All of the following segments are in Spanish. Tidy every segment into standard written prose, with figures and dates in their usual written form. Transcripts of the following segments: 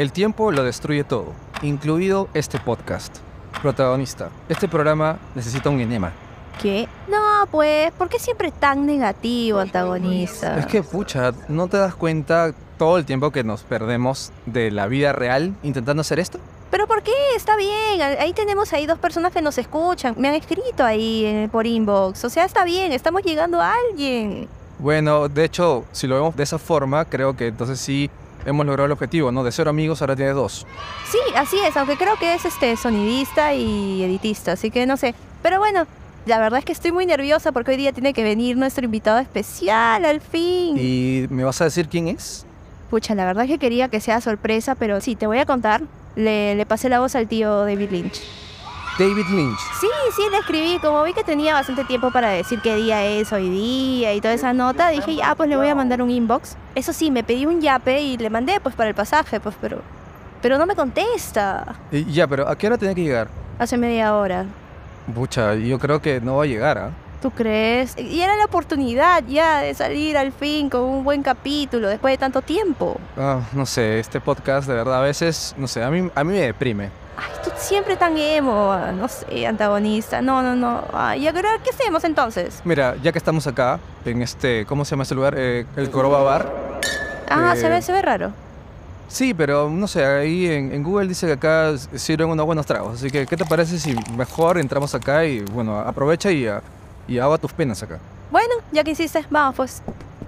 El tiempo lo destruye todo, incluido este podcast. Protagonista, este programa necesita un enema. ¿Qué? No, pues, ¿por qué siempre tan negativo, antagonista? Es que, pucha, ¿no te das cuenta todo el tiempo que nos perdemos de la vida real intentando hacer esto? ¿Pero por qué? Está bien, ahí tenemos dos personas que nos escuchan. Me han escrito ahí por inbox. O sea, está bien, estamos llegando a alguien. Bueno, de hecho, si lo vemos de esa forma, creo que entonces sí hemos logrado el objetivo, ¿no? De 0 amigos ahora tiene 2. Sí, así es, aunque creo que es sonidista y editista, así que no sé. Pero bueno, la verdad es que estoy muy nerviosa porque hoy día tiene que venir nuestro invitado especial, al fin. ¿Y me vas a decir quién es? Pucha, la verdad es que quería que sea sorpresa, pero sí, te voy a contar. Le pasé la voz al tío David Lynch. David Lynch. Sí, le escribí. Como vi que tenía bastante tiempo para decir qué día es hoy día y toda esa nota, dije, ya, pues le voy a mandar un inbox. Eso sí, me pedí un yape y le mandé, pues, para el pasaje, pues, pero no me contesta. Ya, pero ¿a qué hora tiene que llegar? Hace media hora. Pucha, yo creo que no va a llegar, ¿ah? ¿Tú crees? Y era la oportunidad ya de salir al fin con un buen capítulo después de tanto tiempo. No sé, este podcast de verdad a veces, no sé, a mí me deprime. Ay, tú siempre tan emo, no sé, antagonista. No. Ay, ¿y ahora qué hacemos entonces? Mira, ya que estamos acá, en ¿cómo se llama ese lugar? El Coroba Bar. Ah, se ve raro. Sí, pero no sé, ahí en Google dice que acá sirven unos buenos tragos. Así que, ¿qué te parece si mejor entramos acá y, bueno, aprovecha y ahoga tus penas acá? Bueno, ya que insistes, vamos pues.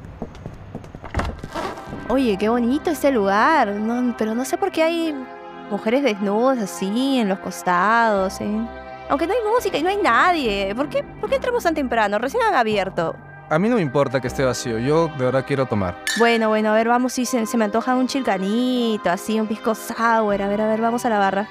Oye, qué bonito este lugar. No, pero no sé por qué hay mujeres desnudas así en los costados, ¿eh? Aunque no hay música y no hay nadie. ¿Por qué entramos tan temprano? Recién han abierto. A mí no me importa que esté vacío, yo de verdad quiero tomar. Bueno, a ver, vamos, si se me antoja un chilcanito, así, un pisco sour. A ver, vamos a la barra.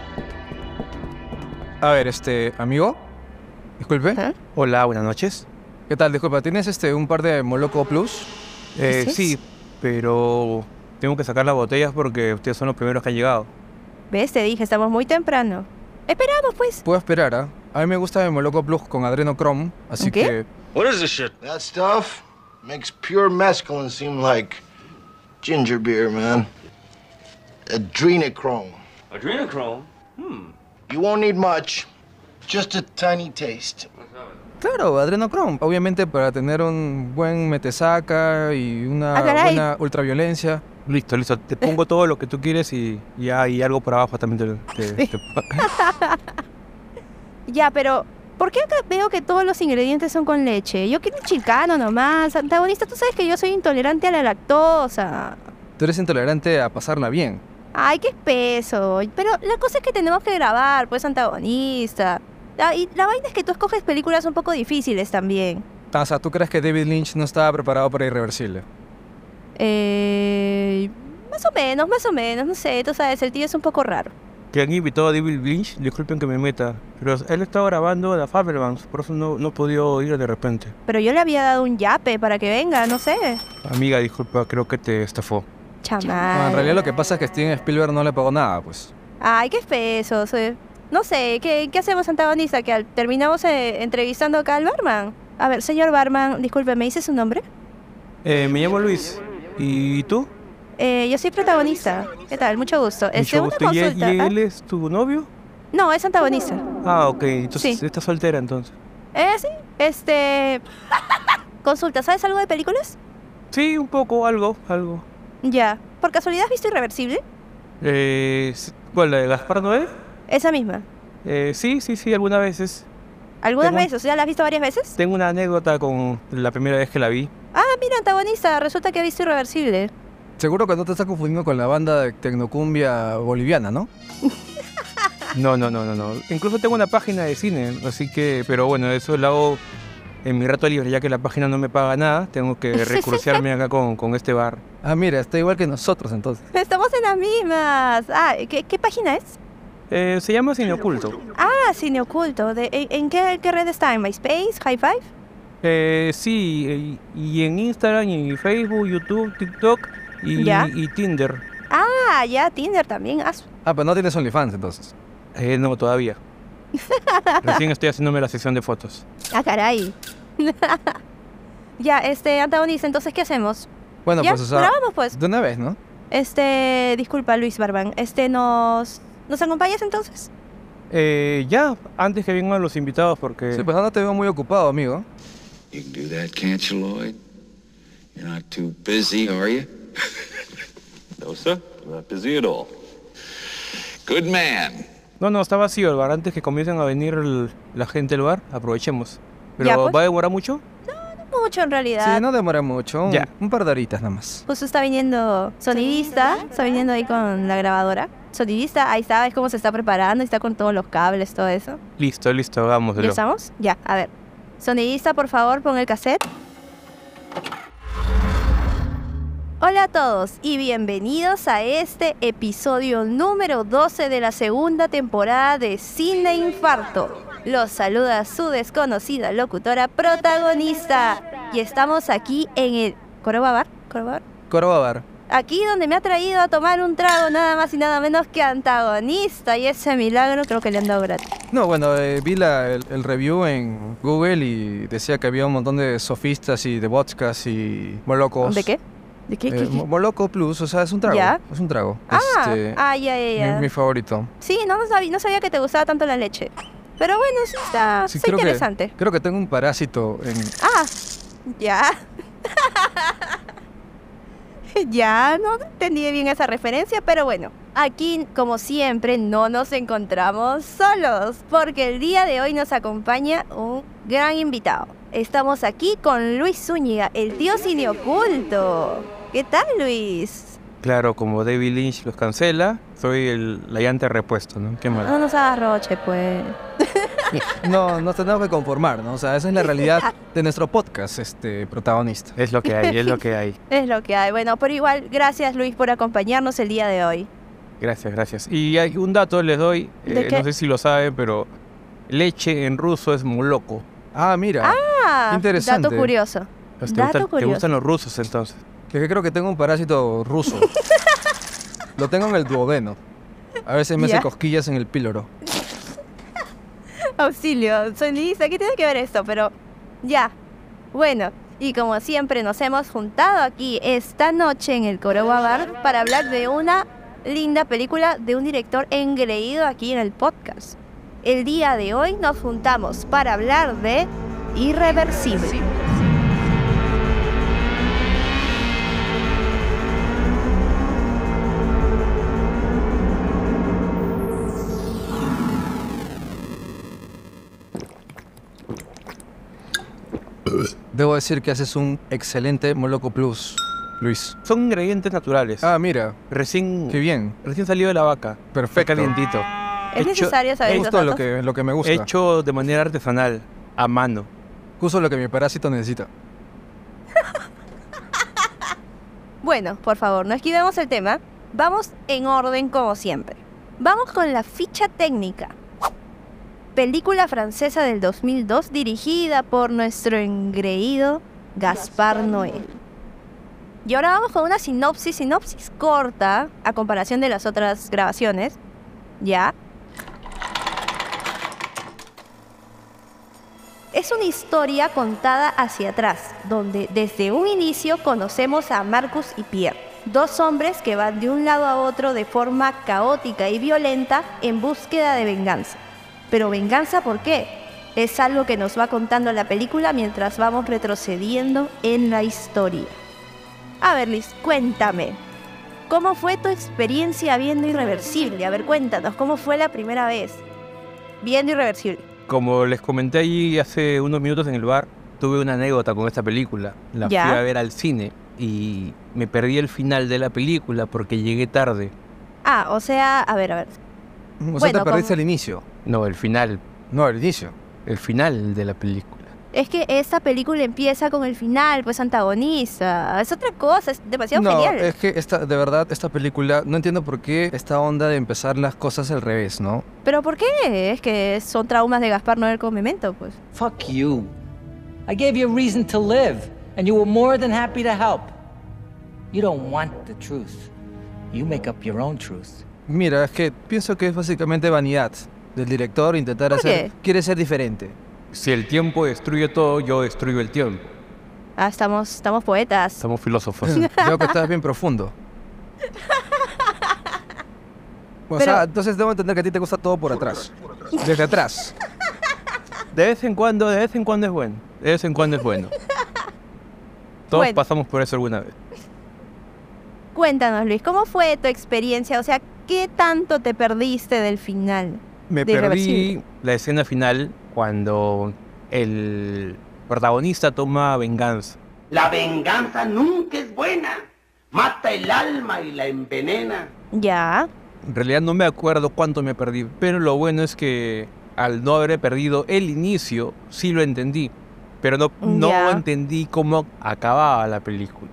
A ver, amigo, disculpe. ¿Ah? Hola, buenas noches. ¿Qué tal? Disculpa, ¿tienes un par de Moloco Plus? ¿Qué es? Sí, pero tengo que sacar las botellas porque ustedes son los primeros que han llegado. ¿Ves? Te dije, estamos muy temprano. Esperamos, pues. Puedo esperar, ¿ah? A mí me gusta el Moloco Plus con adrenocrom, así ¿Qué? que... What is this shit? That stuff makes pure mescaline seem like ginger beer, man. Adrenochrome. Adrenochrome? You won't need much, just a tiny taste. Claro, adrenocrom, obviamente para tener un buen metesaca y una caray. buena ultraviolencia. Listo. Te pongo todo lo que tú quieres y algo por abajo también Ya, pero ¿por qué acá veo que todos los ingredientes son con leche? Yo quiero un chilcano nomás. Antagonista, tú sabes que yo soy intolerante a la lactosa. Tú eres intolerante a pasarla bien. Ay, qué espeso. Pero la cosa es que tenemos que grabar, pues, antagonista. Y la vaina es que tú escoges películas un poco difíciles también. O sea, ¿tú crees que David Lynch no estaba preparado para Irreversible? Más o menos, no sé, tú sabes, el tío es un poco raro. Que han invitado a David Lynch, disculpen que me meta, pero él estaba grabando The Fabelmans, por eso no pudo ir de repente. Pero yo le había dado un yape para que venga, no sé. Amiga, disculpa, creo que te estafó. Chamán. No, en realidad lo que pasa es que Steven Spielberg no le pagó nada, pues. Ay, qué espeso. No sé, ¿qué hacemos, antagonista? Que terminamos entrevistando acá al barman. A ver, señor barman, disculpe, ¿me dice su nombre? Me llamo Luis. ¿Y tú? Yo soy protagonista. ¿Qué tal? Mucho gusto. Mucho Una gusto. ¿Y consulta. él es tu novio? No, es antagonista. Ah, ok. Entonces Sí. estás soltera entonces. Sí. Consulta, ¿sabes algo de películas? Sí, un poco, algo. Ya. ¿Por casualidad has visto Irreversible? ¿Cuál, la de Gaspar Noé? Esa misma. Sí, algunas veces. ¿Algunas Tengo- veces? ¿Ya la has visto varias veces? Tengo una anécdota con la primera vez que la vi. Ah, mira, antagonista, resulta que ha visto Irreversible. Seguro que no te estás confundiendo con la banda de tecnocumbia boliviana, ¿no? No. Incluso tengo una página de cine, así que... Pero bueno, eso lo hago en mi rato libre, ya que la página no me paga nada. Tengo que recruciarme acá con este bar. Ah, mira, está igual que nosotros entonces. Estamos en las mismas. Ah, ¿qué página es? Se llama Cine Oculto. Ah, Cine Oculto. ¿En qué red está? ¿En MySpace? ¿High Five? Sí, y en Instagram, y Facebook, YouTube, TikTok ¿Ya? y Tinder. Ah, ya, Tinder también. Ah, pero no tienes OnlyFans entonces. No, todavía. Recién estoy haciéndome la sesión de fotos. Caray. Ya, antagonista, entonces, ¿qué hacemos? Bueno, Ya, pues, o sea, grabamos, pues. de una vez, ¿no? Disculpa, Luis Barban. ¿Nos acompañas entonces? Ya, antes que vengan los invitados, porque... Sí, pues ahora te veo muy ocupado, amigo. You can do that, can't you, Lloyd? You're not too busy, are you? No, sir. I'm not busy at all. Good man. No, está vacío el bar. Antes que comiencen a venir la gente del bar, aprovechemos. ¿Pero Ya, pues. va a demorar mucho? No mucho en realidad. Sí, no demora mucho. Ya. Un par de horitas nada más. Justo está viniendo sonidista, está viniendo ahí con la grabadora. Sonidista, ahí está, es cómo se está preparando, está con todos los cables, todo eso. Listo, hagámoslo. ¿Ya estamos? Ya, a ver. Sonidista, por favor, pon el cassette. Hola a todos y bienvenidos a este episodio número 12 de la segunda temporada de Cine Infarto. Los saluda su desconocida locutora protagonista. Y estamos aquí en el Coroba Bar. Coroba Bar. Aquí donde me ha traído a tomar un trago nada más y nada menos que antagonista. Y ese milagro creo que le han dado gratis. No, bueno, vi el review en Google y decía que había un montón de sofistas y de vodkas y molocos. ¿De qué? ¿De qué? Moloco Plus, o sea, es un trago. ¿Ya? Es un trago. Ya. Mi favorito. Sí, no sabía que te gustaba tanto la leche. Pero bueno, sí está interesante. Creo que tengo un parásito en... Ah, ya. Ya, no entendí bien esa referencia, pero bueno. Aquí, como siempre, no nos encontramos solos, porque el día de hoy nos acompaña un gran invitado. Estamos aquí con Luis Zúñiga, el tío cine oculto. ¿Qué tal, Luis? Claro, como David Lynch los cancela, soy la llanta de repuesto, ¿no? Qué mal. No nos hagas roche, pues. No, nos tenemos que conformar, ¿no? O sea, esa es la realidad de nuestro podcast, protagonista. Es lo que hay, es lo que hay. Es lo que hay. Bueno, pero igual, gracias, Luis, por acompañarnos el día de hoy. Gracias. Y hay un dato les doy, ¿De qué? no sé si lo saben, pero leche en ruso es moloko. Ah, mira. Ah, interesante. dato curioso. Pues Dato te gustan los rusos entonces. Es que creo que tengo un parásito ruso. Lo tengo en el duodeno. A veces me ¿Ya? hace cosquillas en el píloro. Auxilio, sonidista, ¿qué tiene que ver esto? Pero ya, bueno, y como siempre nos hemos juntado aquí esta noche en el Coroba Bar para hablar de una linda película de un director engreído aquí en el podcast. El día de hoy nos juntamos para hablar de Irreversible. Debo decir que haces un excelente Moloco Plus, Luis. Son ingredientes naturales. Ah, mira, Recién qué bien. salido de la vaca. Perfecto. Está calientito. ¿Es necesario saber estos Justo datos? lo que me gusta. Hecho de manera artesanal, a mano. Justo lo que mi parásito necesita. Bueno, por favor, no esquivemos el tema. Vamos en orden como siempre. Vamos con la ficha técnica. Película francesa del 2002 dirigida por nuestro engreído Gaspar Noé. Y ahora vamos con una sinopsis corta a comparación de las otras grabaciones. ¿Ya? Es una historia contada hacia atrás, donde desde un inicio conocemos a Marcus y Pierre, dos hombres que van de un lado a otro de forma caótica y violenta en búsqueda de venganza. Pero ¿venganza por qué? Es algo que nos va contando la película mientras vamos retrocediendo en la historia. A ver, Liz, cuéntame. ¿Cómo fue tu experiencia viendo Irreversible? A ver, cuéntanos, ¿cómo fue la primera vez viendo Irreversible? Como les comenté allí hace unos minutos en el bar, tuve una anécdota con esta película. La ¿Ya? fui a ver al cine y me perdí el final de la película porque llegué tarde. Ah, o sea, a ver. O sea, Bueno, te perdiste como- el inicio. No, el final El final. de la película. Es que esta película empieza con el final, pues antagonista. Es otra cosa, es demasiado No, genial. es que de verdad, esta película, no entiendo por qué esta onda de empezar las cosas al revés, ¿no? ¿Pero por qué? Es que son traumas de Gaspar Noé con Memento, pues. Fuck you. I gave you a reason to live, and you were more than happy to help. You don't want the truth. You make up your own truth. Mira, es que pienso que es básicamente vanidad del director intentar ¿Por hacer... qué? Quiere ser diferente. Si el tiempo destruye todo, yo destruyo el tiempo. Ah, estamos poetas. Somos filósofos. Veo que estás bien profundo. O Pero- sea, entonces debo entender que a ti te gusta todo por atrás. Desde atrás. De vez en cuando es bueno. De vez en cuando es bueno. Todos Bueno. pasamos por eso alguna vez. Cuéntanos, Luis, ¿cómo fue tu experiencia? O sea, ¿qué tanto te perdiste del final? Me De perdí Irreversible. la escena final cuando el protagonista toma venganza. La venganza nunca es buena. Mata el alma y la envenena. Ya. En realidad no me acuerdo cuánto me perdí, pero lo bueno es que al no haber perdido el inicio, sí lo entendí. Pero no Ya. entendí cómo acababa la película.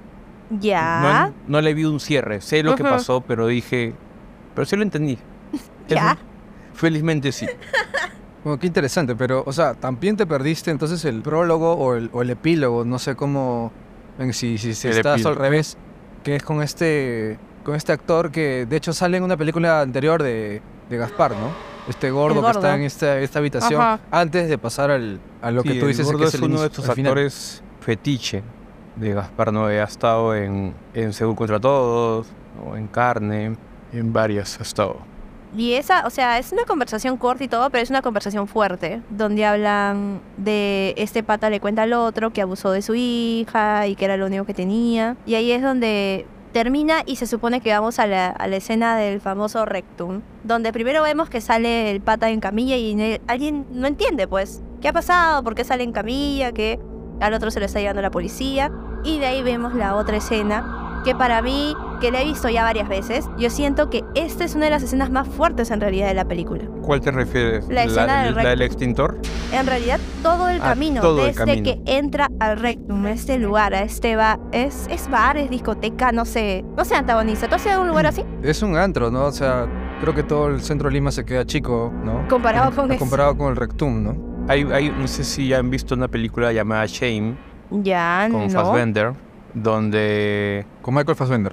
Ya. No le vi un cierre. Sé lo que Ujú. pasó, pero sí lo entendí. Ya. Eso, felizmente sí. Bueno, qué interesante, pero, o sea, también te perdiste entonces el prólogo o el epílogo, no sé cómo, si El estás epílogo. al revés, que es con este actor que de hecho sale en una película anterior de Gaspar, ¿no? Este gordo, El gordo. que está en esta habitación, Ajá. antes de pasar a lo que Sí, tú el dices gordo que es es el uno de inicio, estos al final. actores fetiche de Gaspar Noé. Ha estado en Seguro contra Todos, o en Carne, en varias ha estado. Y esa, o sea, es una conversación corta y todo, pero es una conversación fuerte, donde hablan de este pata le cuenta al otro que abusó de su hija y que era lo único que tenía. Y ahí es donde termina y se supone que vamos a la escena del famoso rectum, donde primero vemos que sale el pata en camilla y alguien no entiende, pues, qué ha pasado, por qué sale en camilla, que al otro se lo está llevando la policía. Y de ahí vemos la otra escena, que para mí, que la he visto ya varias veces, yo siento que esta es una de las escenas más fuertes en realidad de la película. ¿Cuál te refieres? La escena del ¿La del recto. extintor? En realidad, todo el camino, todo el desde camino. que entra al rectum, a este lugar, a este bar, es bar, es discoteca, no sé, antagonista. ¿Tú has ido a un lugar así? Es un antro, ¿no? O sea, creo que todo el centro de Lima se queda chico, ¿no? Comparado con eso. Comparado con el Rectum, ¿no? No sé si han visto una película llamada Shame Ya, con no. Fassbender, donde Con Michael Fassbender.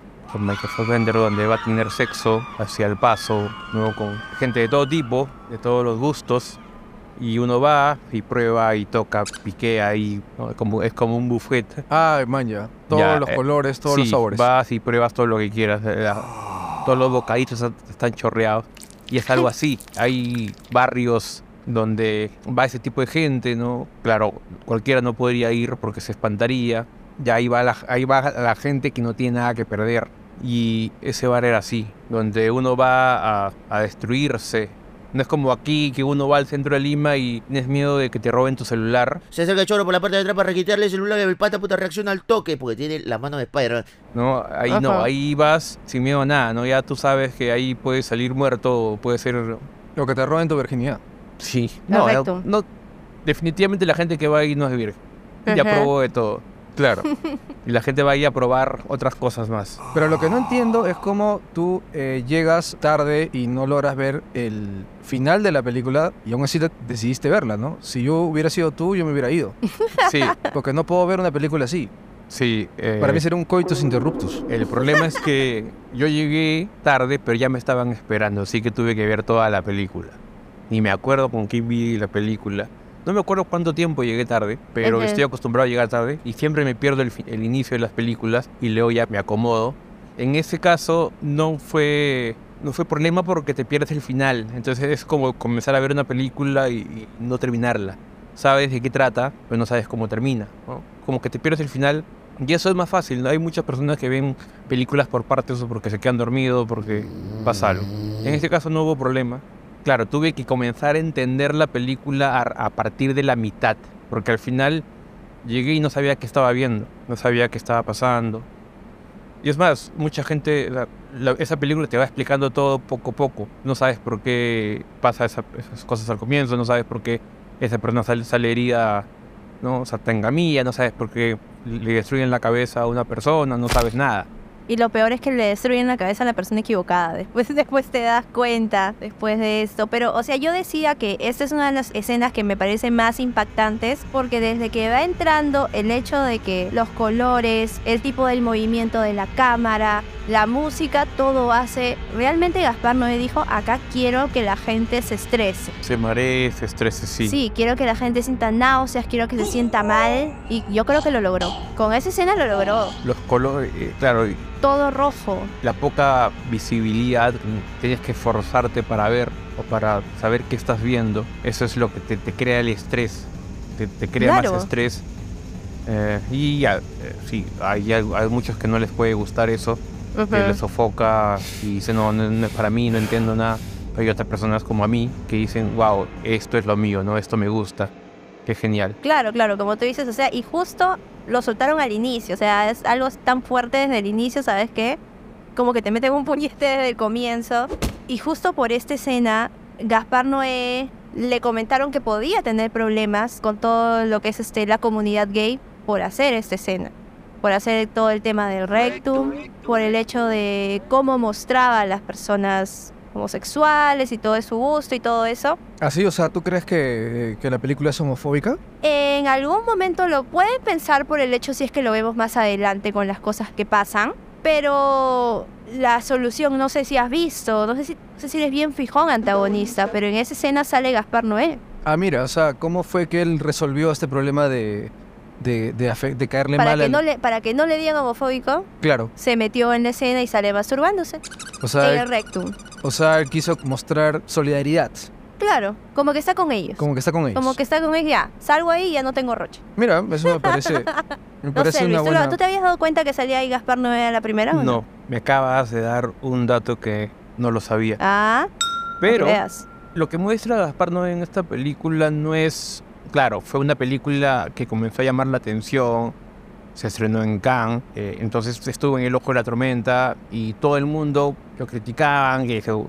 donde va a tener sexo hacia el paso, ¿no? Con gente de todo tipo, de todos los gustos, y uno va y prueba y toca, piquea y ¿no? Es como un buffet. Ah, man, ya. Todos Ya, los colores, todos los sí, sabores. Vas y pruebas todo lo que quieras. Todos los bocaditos están chorreados. Y es algo así. Hay barrios donde va ese tipo de gente, ¿no? Claro, cualquiera no podría ir porque se espantaría. Ya ahí va la gente que no tiene nada que perder. Y ese bar era así, donde uno va a destruirse. No es como aquí, que uno va al centro de Lima y tienes miedo de que te roben tu celular. Se acerca el choro por la parte de atrás para requitarle el celular y el pata puta reacciona al toque porque tiene la mano de Spider-Man. No, ahí no, Ajá. ahí vas sin miedo a nada, ¿no? Ya tú sabes que ahí puedes salir muerto, puede ser... Lo que te roben tu virginidad. Sí, no, Correcto. no, definitivamente la gente que va ahí no es virgen. Ya Ajá. probó de todo. Claro. Y la gente va ahí a probar otras cosas más. Pero lo que no entiendo es cómo tú llegas tarde y no logras ver el final de la película y aún así decidiste verla, ¿no? Si yo hubiera sido tú, yo me hubiera ido. Sí, Porque no puedo ver una película así. sí. Para mí sería un coitus interruptus. El problema es que yo llegué tarde, pero ya me estaban esperando, así que tuve que ver toda la película. Ni me acuerdo con quién vi la película. No me acuerdo cuánto tiempo llegué tarde, pero Ujú. estoy acostumbrado a llegar tarde y siempre me pierdo el inicio de las películas y luego ya me acomodo. En ese caso no fue problema porque te pierdes el final. Entonces es como comenzar a ver una película y no terminarla. Sabes de qué trata, pero no sabes cómo termina, ¿no? Como que te pierdes el final. Y eso es más fácil, ¿no? Hay muchas personas que ven películas por partes o porque se quedan dormidos, porque pasa algo. En este caso no hubo problema. Claro, tuve que comenzar a entender la película a partir de la mitad, porque al final llegué y no sabía qué estaba viendo, no sabía qué estaba pasando. Y es más, mucha gente, esa película te va explicando todo poco a poco. No sabes por qué pasa esas cosas al comienzo, no sabes por qué esa persona sale herida, ¿no? O sea, está en camilla, no sabes por qué le destruyen la cabeza a una persona, no sabes nada. Y lo peor es que le destruyen la cabeza a la persona equivocada. Después te das cuenta, después de esto. Pero, o sea, yo decía que esta es una de las escenas que me parece más impactantes porque desde que va entrando el hecho de que los colores, el tipo del movimiento de la cámara, la música, todo hace... Realmente Gaspar Noé dijo, acá quiero que la gente se estrese. Se maree, se estrese, sí. Sí, quiero que la gente sienta náuseas, quiero que se sienta mal. Y yo creo que lo logró. Con esa escena lo logró. Los colores, claro, Todo rojo. la poca visibilidad, tienes que forzarte para ver o para saber qué estás viendo. Eso es lo que te crea el estrés, te crea Claro. más estrés. Y ya, sí, hay muchos que no les puede gustar eso, que les sofoca y dicen, no es para mí, no entiendo nada. Hay otras personas como a mí que dicen, wow, esto es lo mío, ¿no? Esto me gusta, qué genial. Claro, como tú dices, o sea, y justo lo soltaron al inicio, o sea, es algo tan fuerte desde el inicio, ¿sabes qué? Como que te meten un puñete desde el comienzo. Y justo por esta escena, Gaspar Noé le comentaron que podía tener problemas con todo lo que es la comunidad gay por hacer esta escena. Por hacer todo el tema del rectum, por el hecho de cómo mostraba a las personas homosexuales y todo su gusto y todo eso. Así, o sea, ¿tú crees que la película es homofóbica? En algún momento lo pueden pensar por el hecho si es que lo vemos más adelante con las cosas que pasan, pero la solución, no sé si has visto, no sé si eres bien fijón antagonista, pero en esa escena sale Gaspar Noé. Ah, mira, o sea, ¿cómo fue que él resolvió este problema de caerle Para mal que no le digan homofóbico, Claro, se metió en la escena y sale masturbándose o sea, en el rectum. él quiso mostrar solidaridad, Claro, como que está con ellos. como que está con ellos. Como que está con ellos, ya, salgo ahí y ya no tengo roche. Mira, eso me parece No sé, una Luis, buena... ¿tú te habías dado cuenta que salía ahí Gaspar Noé a la primera o No, me acabas de dar un dato que no lo sabía. Ah, Pero veas. lo que muestra Gaspar Noé en esta película no es... Claro, fue una película que comenzó a llamar la atención, se estrenó en Cannes, entonces estuvo en el ojo de la tormenta y todo el mundo lo criticaban,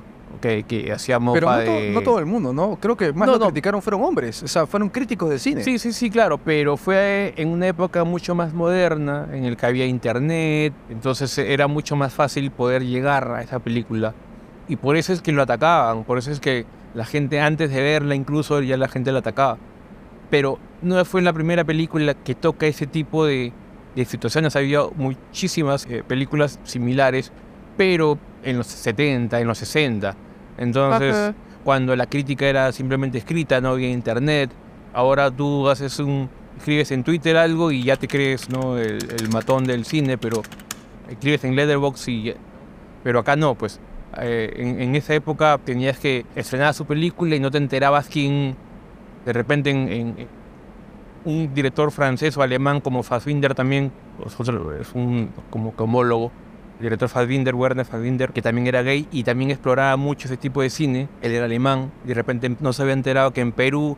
que hacía mofa Pero de... no todo el mundo, ¿no? Creo que más No, lo no. criticaron fueron hombres, o sea, fueron críticos de cine. Sí, claro, pero fue en una época mucho más moderna, en el que había internet, entonces era mucho más fácil poder llegar a esa película. Y por eso es que lo atacaban, por eso es que la gente antes de verla incluso ya la gente la atacaba. Pero no fue la primera película que toca ese tipo de situaciones. Había muchísimas películas similares, pero en los 70, en los 60. Entonces, Ajá. cuando la crítica era simplemente escrita, no había internet. Ahora tú escribes en Twitter algo y ya te crees, ¿no? el matón del cine, pero escribes en Letterboxd pero acá no, pues. En esa época tenías que estrenar su película y no te enterabas quién... De repente un director francés o alemán como Fassbinder también, es un como homólogo, el director Fassbinder, Werner Fassbinder, que también era gay y también exploraba mucho ese tipo de cine. Él era alemán y de repente no se había enterado que en Perú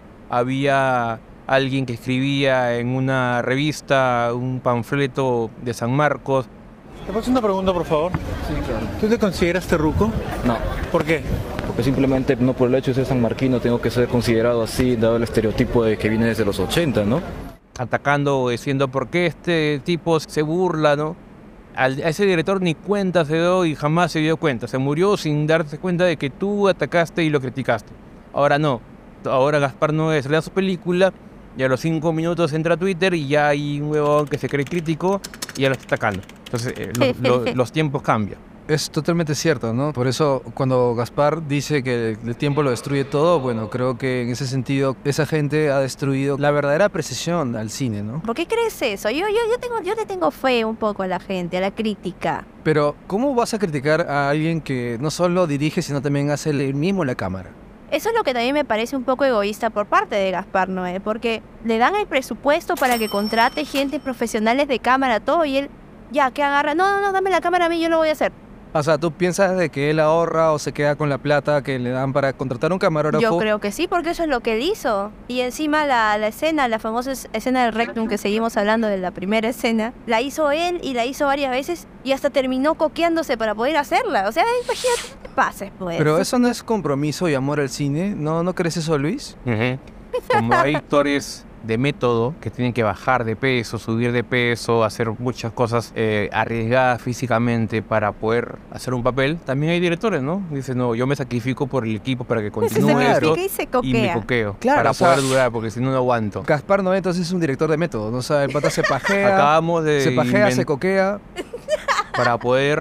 había alguien que escribía en una revista un panfleto de San Marcos. ¿Te puedo hacer una pregunta, por favor? Sí, claro. ¿Tú te consideras terruco? No, ¿Por qué? porque simplemente no por el hecho de ser sanmarquino tengo que ser considerado así, dado el estereotipo de que viene desde los 80, ¿no? Atacando o diciendo por qué este tipo se burla, ¿no? A ese director ni cuenta se dio y jamás se dio cuenta. Se murió sin darse cuenta de que tú atacaste y lo criticaste. Ahora no. Ahora Gaspar Noé se le da su película y a los 5 minutos entra a Twitter y ya hay un huevón que se cree crítico y ya lo está atacando. Entonces los tiempos cambian. Es totalmente cierto, ¿no? Por eso cuando Gaspar dice que el tiempo lo destruye todo, bueno, creo que en ese sentido esa gente ha destruido la verdadera precisión al cine, ¿no? ¿Por qué crees eso? Yo le tengo fe un poco a la gente, a la crítica. Pero, ¿cómo vas a criticar a alguien que no solo dirige, sino también hace el mismo la cámara? Eso es lo que también me parece un poco egoísta por parte de Gaspar Noé, porque le dan el presupuesto para que contrate gente profesionales de cámara, todo, y él, ya, ¿qué agarra? No, dame la cámara a mí, yo lo voy a hacer. O sea, ¿tú piensas de que él ahorra o se queda con la plata que le dan para contratar un camarógrafo? Yo creo que sí, porque eso es lo que él hizo. Y encima la escena, la famosa escena del rectum que seguimos hablando de la primera escena, la hizo él y la hizo varias veces y hasta terminó coqueándose para poder hacerla. O sea, imagínate, no te pases, pues. Pero eso no es compromiso y amor al cine, ¿no crees eso, Luis? Como hay actores de método que tienen que bajar de peso, subir de peso, hacer muchas cosas arriesgadas físicamente para poder hacer un papel, también hay directores, ¿no? Dicen, no, yo me sacrifico por el equipo para que continúe esto y se y coquea. me coqueo Claro, para o sea, poder durar, porque si no, no aguanto. Gaspar Noé entonces es un director de método, ¿no? O sea, el pata se pajea, Acabamos de se coquea. para poder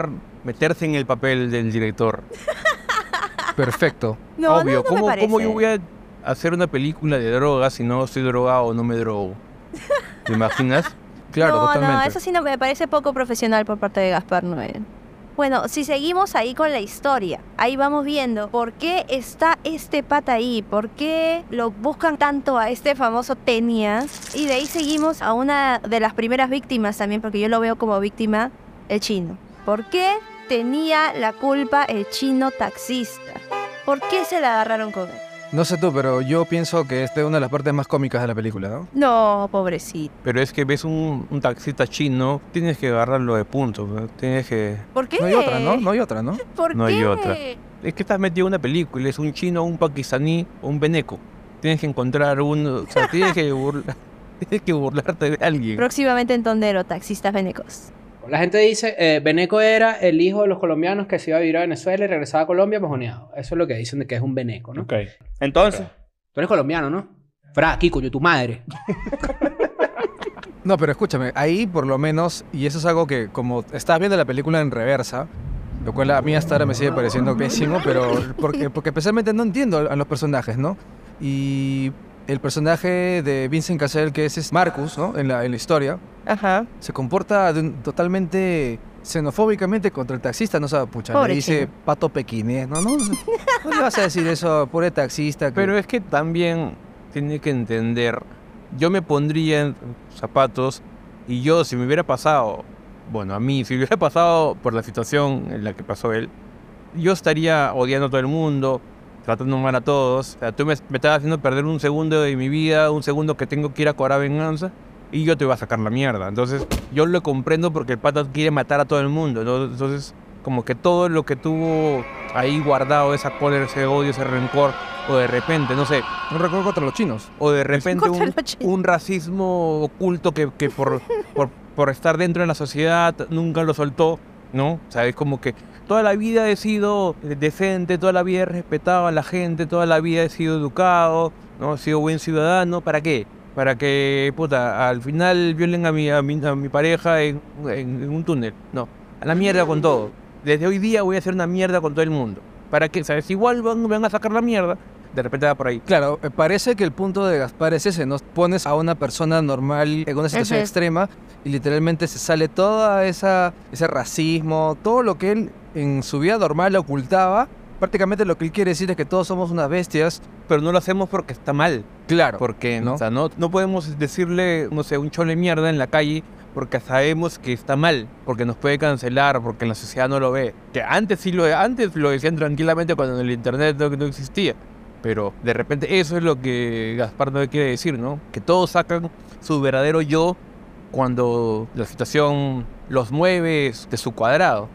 meterse en el papel del director. Perfecto. No, Obvio, no me parece. ¿cómo yo voy a hacer una película de drogas si no estoy drogado o no me drogo? ¿Te imaginas? Claro, no, totalmente. No, eso sí no me parece poco profesional por parte de Gaspar Noé. Bueno, si seguimos ahí con la historia, ahí vamos viendo por qué está este pata ahí, por qué lo buscan tanto a este famoso Tenias, y de ahí seguimos a una de las primeras víctimas también, porque yo lo veo como víctima, el chino. ¿Por qué tenía la culpa el chino taxista? ¿Por qué se la agarraron con él? No sé tú, pero yo pienso que esta es una de las partes más cómicas de la película, ¿no? No, pobrecito. Pero es que ves un taxista chino, tienes que agarrarlo de punto, ¿no? Tienes que... ¿Por qué? No hay otra, ¿no? No hay otra, ¿no? ¿Por No qué? hay otra. Es que estás metido en una película, es un chino, un pakistaní o un veneco. Tienes que encontrar uno, o sea, tienes que burlarte de alguien. Próximamente en Tondero, taxistas venecos. La gente dice, Beneco era el hijo de los colombianos que se iba a vivir a Venezuela y regresaba a Colombia mojoneado. Eso es lo que dicen de que es un Beneco, ¿no? Ok. Entonces, Tú eres colombiano, ¿no? Fra, Kiko, yo tu madre. No, pero escúchame, ahí por lo menos, y eso es algo que como estás viendo la película en reversa, lo cual a mí hasta ahora me sigue pareciendo pésimo, pero porque especialmente no entiendo a los personajes, ¿no? Y el personaje de Vincent Cassel, que es Marcus, ¿no? En la historia, Ajá. se comporta totalmente xenofóbicamente contra el taxista, no sabe, pucha, Pobre le dice chino. pato pequinés, no le vas a decir eso, pobre taxista. Pero es que también tiene que entender, yo me pondría en zapatos y yo si me hubiera pasado, bueno, a mí, si hubiera pasado por la situación en la que pasó él, yo estaría odiando a todo el mundo, tratando mal a todos. O sea, tú me estabas haciendo perder un segundo de mi vida, un segundo que tengo que ir a cobrar venganza, y yo te voy a sacar la mierda. Entonces, yo lo comprendo porque el pata quiere matar a todo el mundo, ¿no? Entonces, como que todo lo que tuvo ahí guardado, esa cólera, ese odio, ese rencor, o de repente, no sé, Un recuerdo contra los chinos. o de repente Contra los chinos. un racismo oculto que por estar dentro de la sociedad nunca lo soltó, ¿no? O sea, es como que toda la vida he sido decente, toda la vida he respetado a la gente, toda la vida he sido educado, ¿no? He sido buen ciudadano. ¿Para qué? Para que, puta, al final violen a mi pareja en un túnel. No, a la mierda con todo. Desde hoy día voy a hacer una mierda con todo el mundo. ¿Para qué? ¿Sabes? Igual van a sacar la mierda. De repente va por ahí. Claro, parece que el punto de Gaspar es ese, ¿no? Pones a una persona normal en una situación extrema y literalmente se sale toda ese racismo, todo lo que él en su vida normal ocultaba. Prácticamente lo que él quiere decir es que todos somos unas bestias. Pero no lo hacemos porque está mal. Claro. Porque ¿no? O sea, no podemos decirle, no sé, un chole mierda en la calle porque sabemos que está mal, porque nos puede cancelar, porque la sociedad no lo ve. Que antes lo decían tranquilamente cuando el internet no existía. Pero de repente eso es lo que Gaspar no quiere decir, ¿no? Que todos sacan su verdadero yo cuando la situación los mueve de su cuadrado.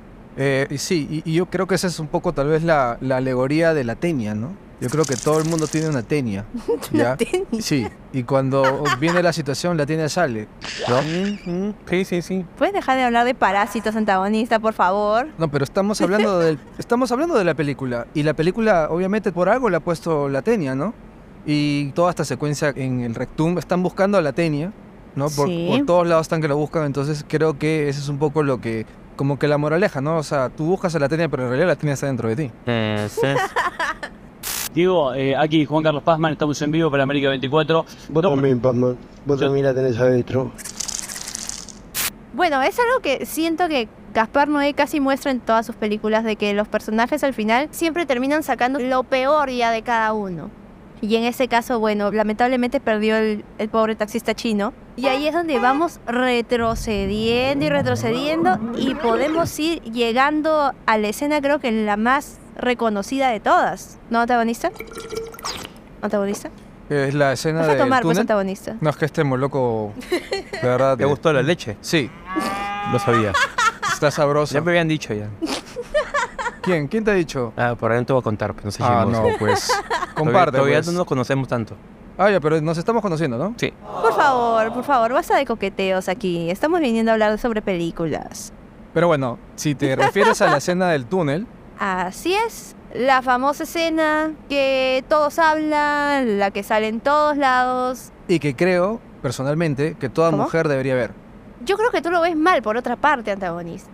Sí, y yo creo que esa es un poco tal vez la alegoría de la tenia, ¿no? Yo creo que todo el mundo tiene una tenia. ¿Ya? tenia. Sí, y cuando viene la situación, la tenia sale, ¿no? Sí. ¿Puedes dejar de hablar de parásitos antagonistas, por favor? No, pero estamos hablando de la película. Y la película, obviamente, por algo le ha puesto la tenia, ¿no? Y toda esta secuencia en el Rectum están buscando a la tenia, ¿no? Por todos lados están que lo buscan. Entonces creo que ese es un poco lo que... Como que la moraleja, ¿no? O sea, tú buscas a la tenia, pero en realidad la tenia está dentro de ti. Diego, aquí Juan Carlos Pazman, estamos en vivo para América 24. Vos también, Pazman. Vos también la tenés adentro. Bueno, es algo que siento que Gaspar Noé casi muestra en todas sus películas, de que los personajes al final siempre terminan sacando lo peor ya de cada uno. Y en ese caso, bueno, lamentablemente perdió el pobre taxista chino. Y ahí es donde vamos retrocediendo y podemos ir llegando a la escena, creo que la más reconocida de todas. ¿No, antagonista? ¿Antagonista? Es la escena Deja del tomar, pues, túnel. antagonista. No, es que este moloco, de verdad... ¿Te gustó la leche? Sí. Lo sabía. Está sabroso. Ya me habían dicho ya. ¿Quién? ¿Quién te ha dicho? Por ahí no te voy a contar, pero no sé no, pues... Comparte, Todavía pues. no nos conocemos tanto. Ya, pero nos estamos conociendo, ¿no? Sí. Por favor, basta de coqueteos aquí. Estamos viniendo a hablar sobre películas. Pero bueno, si te refieres a la escena del túnel... Así es. La famosa escena que todos hablan, la que sale en todos lados. Y que creo, personalmente, que toda ¿Cómo? mujer debería ver. Yo creo que tú lo ves mal, por otra parte, antagonista.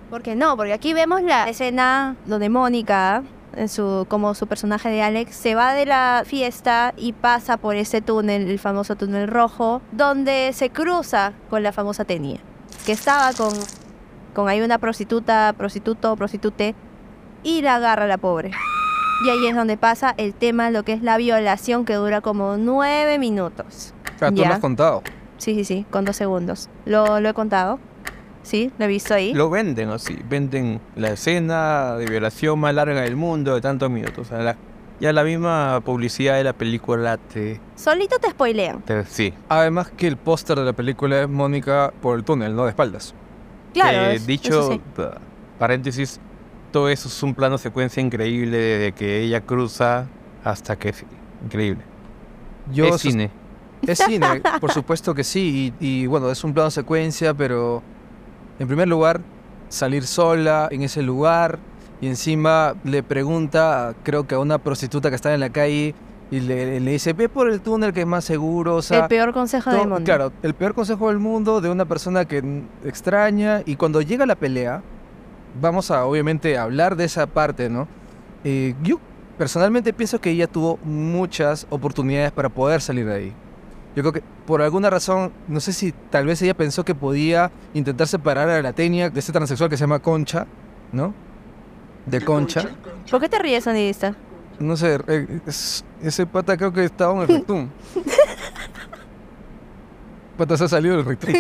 Porque no, porque aquí vemos la escena donde Mónica, como su personaje de Alex, se va de la fiesta y pasa por ese túnel, el famoso túnel rojo, donde se cruza con la famosa Tenia, que estaba con ahí una prostitute, y la agarra la pobre. Y ahí es donde pasa el tema, lo que es la violación, que dura como 9 minutos. Ah, tú lo has contado. Sí, con 2 segundos. Lo he contado. Sí, lo he visto ahí. Lo venden así, venden la escena de violación más larga del mundo de tantos minutos. O sea, ya la misma publicidad de la película Solito te spoilean. Sí. Además que el póster de la película es Mónica por el túnel, no de espaldas. Claro, dicho, sí. Paréntesis, todo eso es un plano secuencia increíble desde que ella cruza hasta que es increíble. Es cine. Es cine, por supuesto que sí. Y bueno, es un plano secuencia, pero en primer lugar, salir sola en ese lugar y encima le pregunta, creo que a una prostituta que está en la calle y le dice, ve por el túnel que es más seguro. O sea, el peor consejo del mundo. Claro, el peor consejo del mundo de una persona que extraña. Y cuando llega la pelea, vamos a obviamente hablar de esa parte, ¿no? Yo personalmente pienso que ella tuvo muchas oportunidades para poder salir de ahí. Yo creo que por alguna razón, no sé si tal vez ella pensó que podía intentar separar a la Tenia de este transexual que se llama Concha, ¿no? De Concha. ¿Por qué te ríes, sonidista? No sé, ese pata creo que estaba en el rectum. Pata se ha salido del rectum.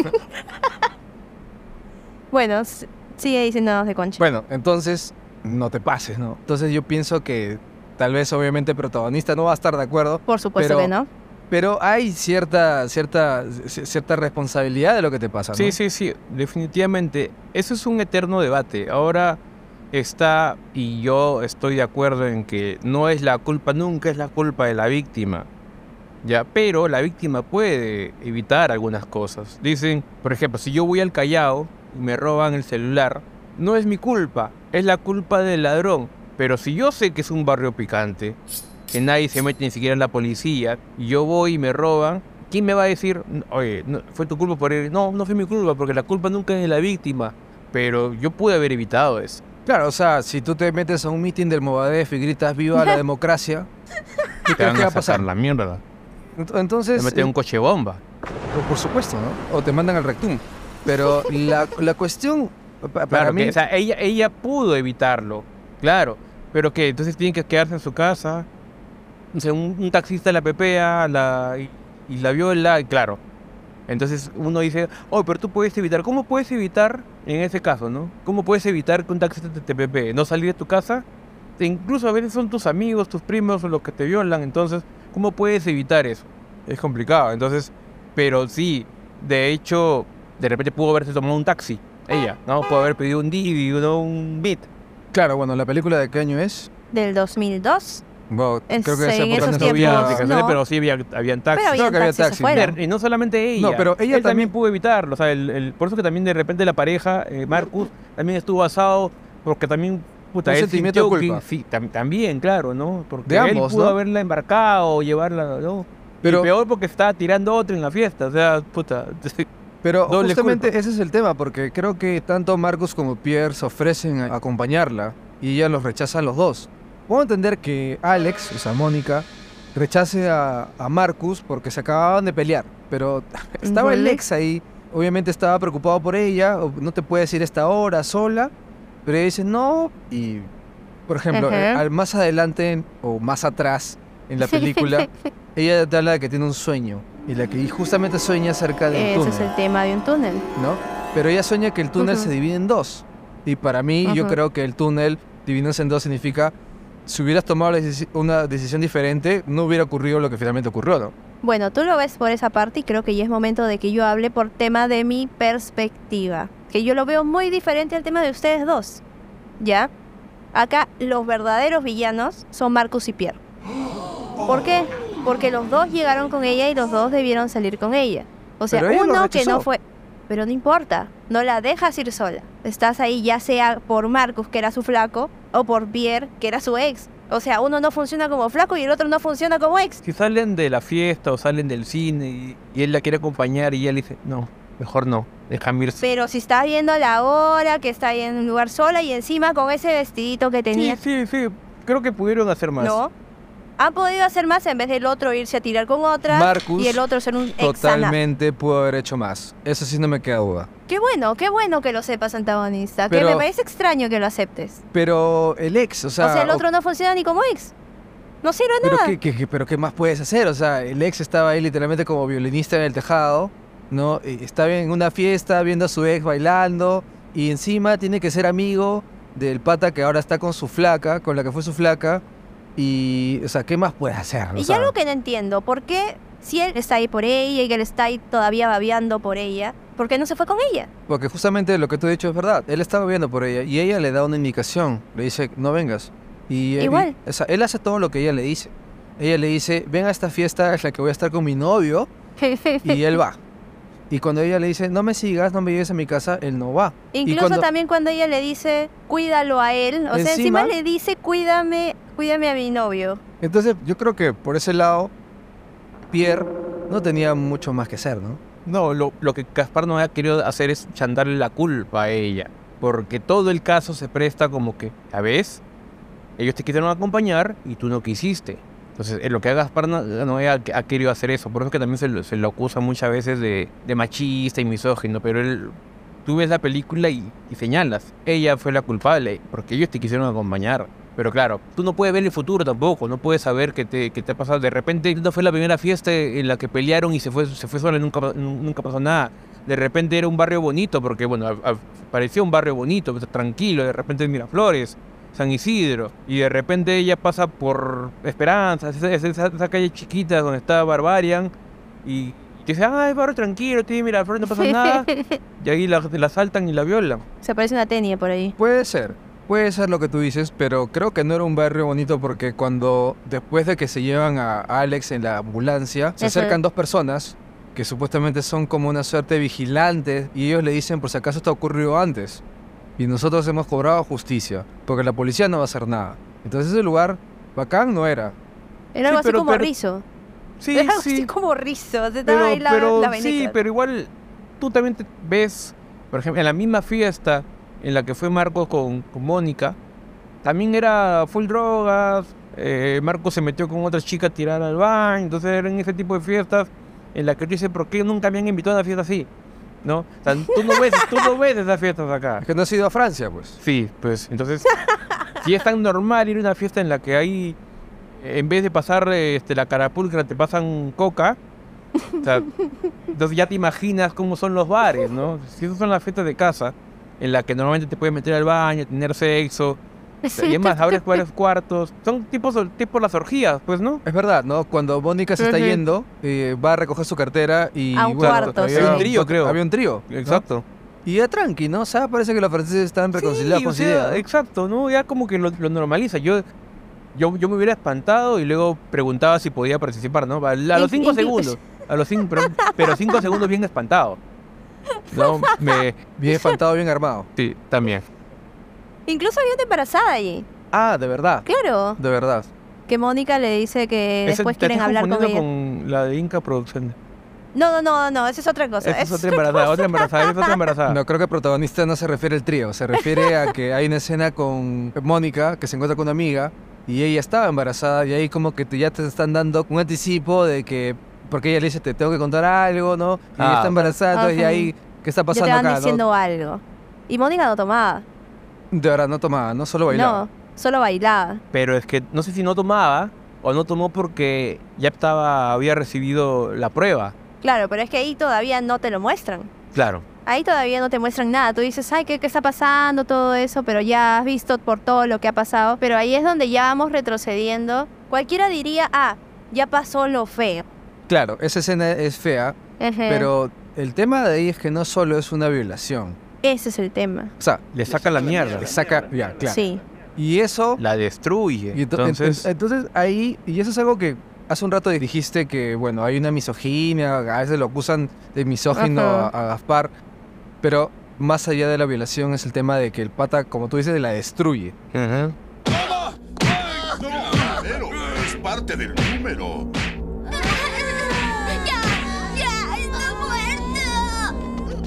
Bueno, sigue diciendo de Concha. Bueno, entonces, no te pases, ¿no? Entonces yo pienso que tal vez obviamente el protagonista no va a estar de acuerdo. Por supuesto que no. Pero hay cierta responsabilidad de lo que te pasa, ¿no? Sí, definitivamente. Eso es un eterno debate. Ahora está, y yo estoy de acuerdo en que no es la culpa, nunca es la culpa de la víctima, ¿ya? Pero la víctima puede evitar algunas cosas. Dicen, por ejemplo, si yo voy al Callao y me roban el celular, no es mi culpa, es la culpa del ladrón. Pero si yo sé que es un barrio picante, que nadie se mete, ni siquiera la policía, y yo voy y me roban, ¿quién me va a decir, oye, no, fue tu culpa por ir? No fue mi culpa, porque la culpa nunca es de la víctima, pero yo pude haber evitado eso. Claro, o sea, si tú te metes a un meeting del Movadef y gritas ¡viva la democracia! ¿Qué te van va a pasar? La mierda. Entonces... Te meten un coche bomba. Por supuesto, ¿no? O te mandan al rectum. Pero la cuestión, para mí... O sea, ella pudo evitarlo, claro, pero que entonces tienen que quedarse en su casa. O sea, un taxista la pepea y la viola, y claro. Entonces uno dice, pero tú puedes evitar. ¿Cómo puedes evitar en ese caso, no? ¿Cómo puedes evitar que un taxista te pepee? ¿No salir de tu casa? Incluso a veces son tus amigos, tus primos los que te violan. Entonces, ¿cómo puedes evitar eso? Es complicado. Entonces, pero sí, de hecho, de repente pudo haberse tomado un taxi. Ella, ¿no? Pudo haber pedido un Didi, ¿no? Un Bit. Claro, bueno, ¿la película de qué año es? Del 2002. Bueno, creo que en esa esos no había tiempos, no. pero sí habían taxis. Pero Creo que había taxis. Y no solamente ella. No, pero ella él también pudo evitarlo. O sea, por eso que también de repente la pareja, Marcus, también estuvo asado, porque también... Puta, un él sentimiento de culpa. Sí, también, claro, ¿no? Porque de ambos, él pudo ¿no? haberla embarcado o llevarla, ¿no? Pero peor porque estaba tirando otro en la fiesta. O sea, puta... Pero doble justamente culpa. ese es el tema, porque creo que tanto Marcus como Pierre se ofrecen a acompañarla y ella los rechaza a los dos. Puedo entender que Alex, o sea, Mónica, rechace a Marcus porque se acababan de pelear, pero estaba el ex ahí, obviamente estaba preocupado por ella, no te puede decir esta hora sola, pero ella dice no, y por ejemplo, más adelante o más atrás en la película, ella te habla de que tiene un sueño, y la que justamente sueña cerca del túnel. Ese es el tema de un túnel, ¿no? Pero ella sueña que el túnel se divide en dos, y para mí yo creo que el túnel dividiéndose en dos significa... Si hubieras tomado una decisión diferente, no hubiera ocurrido lo que finalmente ocurrió, ¿no? Bueno, tú lo ves por esa parte y creo que ya es momento de que yo hable por tema de mi perspectiva. Que yo lo veo muy diferente al tema de ustedes dos, ¿ya? Acá los verdaderos villanos son Marcus y Pierre. ¿Por qué? Porque los dos llegaron con ella y los dos debieron salir con ella. O sea, uno que no fue... Pero no importa, no la dejas ir sola. Estás ahí ya sea por Marcus, que era su flaco, o por Pierre, que era su ex. O sea, uno no funciona como flaco y el otro no funciona como ex. Si salen de la fiesta o salen del cine y él la quiere acompañar y ella le dice, no, mejor no, déjame ir. Pero si está viendo la hora, que está ahí en un lugar sola y encima con ese vestidito que tenía. Sí, creo que pudieron hacer más. No. Han podido hacer más en vez del otro irse a tirar con otra Marcus, y el otro ser un ex. Totalmente pudo haber hecho más. Eso sí no me queda duda. Qué bueno que lo sepas, antagonista. Pero, que me parece extraño que lo aceptes. Pero el ex, o sea... el otro no funciona ni como ex. No sirve nada. Pero ¿qué más puedes hacer? O sea, el ex estaba ahí literalmente como violinista en el tejado, ¿no? Estaba en una fiesta viendo a su ex bailando y encima tiene que ser amigo del pata que ahora está con su flaca, con la que fue su flaca. Y, o sea, ¿qué más puedes hacer? Y algo que no entiendo, ¿por qué si él está ahí por ella y que él está ahí todavía babeando por ella, por qué no se fue con ella? Porque justamente lo que tú has dicho es verdad. Él estaba babeando por ella y ella le da una indicación. Le dice, no vengas. Igual. O sea, él hace todo lo que ella le dice. Ella le dice, ven a esta fiesta, es la que voy a estar con mi novio. Y él va. Y cuando ella le dice, no me sigas, no me lleves a mi casa, él no va. Incluso también cuando ella le dice, cuídalo a él. O sea, encima le dice, cuídame a mi novio. Entonces, yo creo que por ese lado, Pierre no tenía mucho más que hacer, ¿no? No, lo que Gaspar no había querido hacer es chantarle la culpa a ella. Porque todo el caso se presta como que, ¿sabes? Ellos te quisieron acompañar y tú no quisiste. Entonces, lo que Gaspar no ha querido hacer eso. Por eso que también se lo acusa muchas veces de machista y misógino. Pero tú ves la película y señalas. Ella fue la culpable porque ellos te quisieron acompañar. Pero claro, tú no puedes ver el futuro tampoco. No puedes saber qué te ha pasado. De repente, esta fue la primera fiesta en la que pelearon y se fue sola y nunca pasó nada. De repente era un barrio bonito porque, bueno, parecía un barrio bonito, tranquilo. De repente Miraflores, San Isidro, y de repente ella pasa por Esperanza, esa calle chiquita donde está Barbarian, y dice, es barrio tranquilo, tiene Miraflores, no pasa nada, y ahí la asaltan y la violan. Se aparece una tenia por ahí. Puede ser lo que tú dices, pero creo que no era un barrio bonito porque después de que se llevan a Alex en la ambulancia, se acercan dos personas que supuestamente son como una suerte de vigilantes, y ellos le dicen, por si acaso esto ocurrió antes. Y nosotros hemos cobrado justicia, porque la policía no va a hacer nada. Entonces ese lugar bacán no era. Era algo así como Rizo. Sí, era algo así como Rizo. Ahí sí, pero igual tú también te ves, por ejemplo, en la misma fiesta en la que fue Marcos con Mónica, también era full drogas, Marcos se metió con otra chica a tirar al baño, entonces eran ese tipo de fiestas en las que tú dices, ¿por qué nunca me han invitado a una fiesta así? ¿No? O sea, tú no ves esas fiestas acá. Es que no has ido a Francia, pues. Sí, pues, entonces, si es tan normal ir a una fiesta en la que hay, en vez de pasar la carapulcra, te pasan coca, o sea, entonces ya te imaginas cómo son los bares, ¿no? Si esas son las fiestas de casa, en la que normalmente te puedes meter al baño, tener sexo, y además abres varios cuartos, son tipo las orgías, pues, ¿no? Es verdad, ¿no? Cuando Mónica se está yendo, va a recoger su cartera y... A un cuarto, había un trío, creo. Había un trío. Exacto. ¿No? Y ya tranqui, ¿no? O sea, parece que los franceses están reconciliados con su idea, ¿no? Exacto, ¿no? Ya como que lo normaliza. Yo me hubiera espantado y luego preguntaba si podía participar, ¿no? A los 5 segundos. Pero 5 segundos bien espantado. ¿No? Bien espantado, bien armado. Sí, también. Incluso había una embarazada allí. Ah, ¿de verdad? Claro. De verdad. Que Mónica le dice que después quieren hablar con ella. Con la de Inca Producciones. No, esa es otra cosa. Esa es otra embarazada. No, creo que el protagonista no se refiere al trío. Se refiere a que hay una escena con Mónica que se encuentra con una amiga y ella estaba embarazada y ahí como que ya te están dando un anticipo de que... Porque ella le dice, te tengo que contar algo, ¿no? Y ella está embarazada, entonces y ahí, ¿qué está pasando acá? Te van diciendo algo. Y Mónica no tomaba. De verdad, no tomaba, no solo bailaba. No, solo bailaba. Pero es que no sé si no tomaba o no tomó porque ya había recibido la prueba. Claro, pero es que ahí todavía no te lo muestran. Claro. Ahí todavía no te muestran nada. Tú dices, ay, ¿qué está pasando? Todo eso, pero ya has visto por todo lo que ha pasado. Pero ahí es donde ya vamos retrocediendo. Cualquiera diría, ya pasó lo feo. Claro, esa escena es fea, pero el tema de ahí es que no solo es una violación. Ese es el tema. O sea, le saca la mierda. Le saca, ya, claro. Sí. Y eso... La destruye. Y entonces ahí, y eso es algo que hace un rato dijiste que, bueno, hay una misoginia, a veces lo acusan de misógino a Gaspar, pero más allá de la violación es el tema de que el pata, como tú dices, la destruye. Pero es parte del número.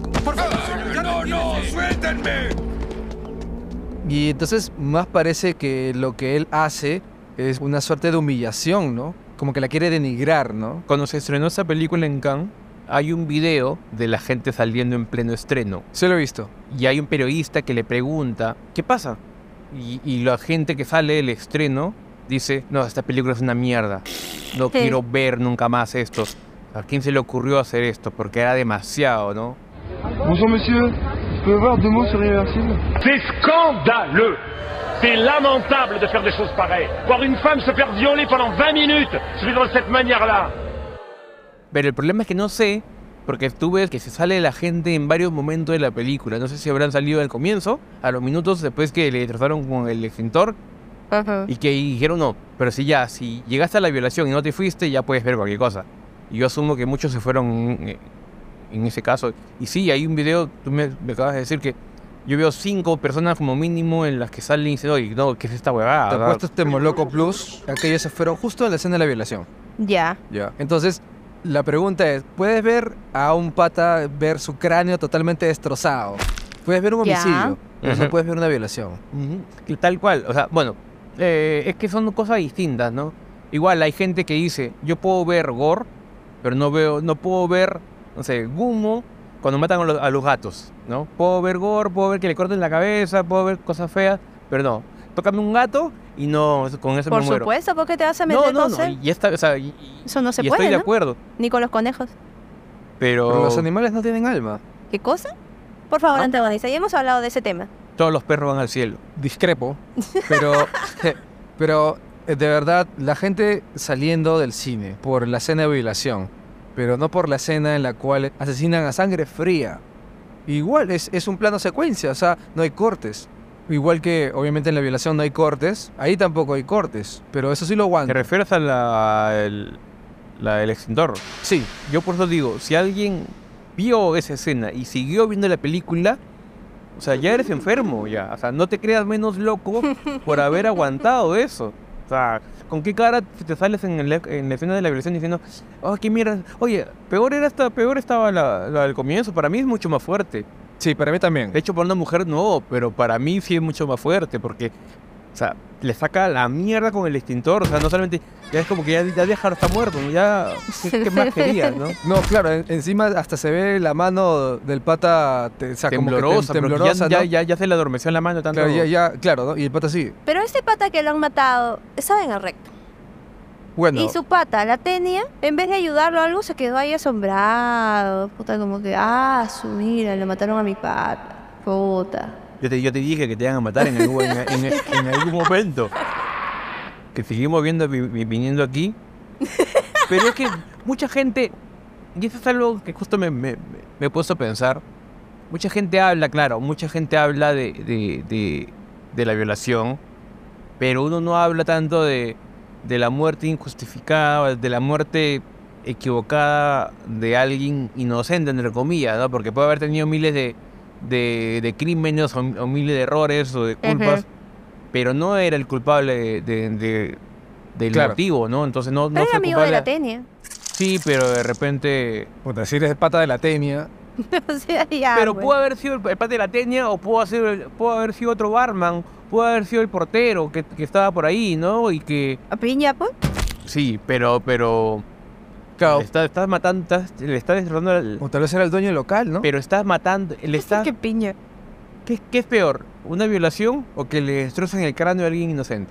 ¡Déjenme! Y entonces más parece que lo que él hace es una suerte de humillación, ¿no? Como que la quiere denigrar, ¿no? Cuando se estrenó esa película en Cannes, hay un video de la gente saliendo en pleno estreno. Sí lo he visto. Y hay un periodista que le pregunta, ¿qué pasa? Y la gente que sale del estreno dice, no, esta película es una mierda. No quiero ver nunca más esto. ¿A quién se le ocurrió hacer esto? Porque era demasiado, ¿no? Bonjour monsieur, je peux avoir 2 mots sur Irréversible? C'est scandaleux! C'est lamentable de faire des choses pareilles. Voir une femme se faire violer pendant 20 minutes, se fait de cette manière-là. Pero el problema es que no sé, porque tú ves que se sale la gente en varios momentos de la película. No sé si habrán salido al comienzo, a los minutos después que le trataron con el extintor. Y que dijeron no, pero si llegaste a la violación y no te fuiste, ya puedes ver cualquier cosa. Y yo asumo que muchos se fueron en ese caso. Y sí, hay un video, tú me acabas de decir que yo veo 5 personas como mínimo en las que salen y dicen, oye, no, ¿qué es esta huevada? Te apuesto este Moloco Plus, aquellos se fueron justo en la escena de la violación. Ya. Entonces, la pregunta es, ¿puedes ver a un pata ver su cráneo totalmente destrozado? ¿Puedes ver un homicidio? O sea, puedes ver una violación. Y tal cual, o sea, bueno, es que son cosas distintas, ¿no? Igual hay gente que dice, yo puedo ver gore, pero no puedo ver, no sé, Gummo cuando matan a los gatos, ¿no? Puedo ver gore, puedo ver que le corten la cabeza, puedo ver cosas feas, pero no. Tócame un gato y no, con eso me muero. Por supuesto, ¿por qué te vas a meter No, y esta, o sea, eso no se y puede, estoy de ¿no? acuerdo. Ni con los conejos. Pero los animales no tienen alma. ¿Qué cosa? Por favor, antagonista, ya hemos hablado de ese tema. Todos los perros van al cielo. Discrepo, pero de verdad, la gente saliendo del cine por la escena de violación, pero no por la escena en la cual asesinan a sangre fría. Igual, es un plano secuencia, o sea, no hay cortes. Igual que, obviamente, en la violación no hay cortes, ahí tampoco hay cortes, pero eso sí lo aguanto. ¿Te refieres a la del extintor? Sí. Yo por eso digo, si alguien vio esa escena y siguió viendo la película, o sea, ya eres enfermo, ya. O sea, no te creas menos loco por haber aguantado eso. O sea, ¿con qué cara te sales en la escena de la violación diciendo, oh, qué mierda? Oye, peor estaba la del comienzo, para mí es mucho más fuerte. Sí, para mí también. De hecho, para una mujer no, pero para mí sí es mucho más fuerte, porque, o sea, le saca la mierda con el extintor, o sea, no solamente, ya es como que ya dejar está muerto, ya, ¿qué más querías, no? No, claro, encima hasta se ve la mano del pata, o sea, temblorosa, como que temblorosa, ya, ¿no? ya se le adormeció en la mano tanto. Claro, claro, ¿no? Y el pata sí. Pero este pata que lo han matado estaba en el recto. Bueno. Y su pata, la Tenia, en vez de ayudarlo a algo, se quedó ahí asombrado. Puta, como que, mira, le mataron a mi pata. Puta. Yo te dije que te iban a matar en algún momento. Que seguimos viniendo aquí. Pero es que mucha gente, y eso es algo que justo me he puesto a pensar, mucha gente habla de la violación, pero uno no habla tanto de la muerte injustificada, de la muerte equivocada de alguien inocente, entre comillas, ¿no? Porque puede haber tenido miles de crímenes o miles de errores o de culpas, pero no era el culpable del motivo, ¿no? Entonces no pero fue era amigo culpable. de la Tenia. Sí, pero de repente... Puta, si eres pata de la Tenia... O sea, ya, pero bueno. pudo haber sido el pata de la Tenia o pudo haber sido otro barman, pudo haber sido el portero que estaba por ahí, ¿no? Y que... ¿A piña, pues? Sí, pero claro. le estás matando, le estás destrozando... O tal vez era el dueño del local, ¿no? Pero estás matando... ¿Qué piña? ¿Qué es peor? ¿Una violación o que le destrozan el cráneo a alguien inocente?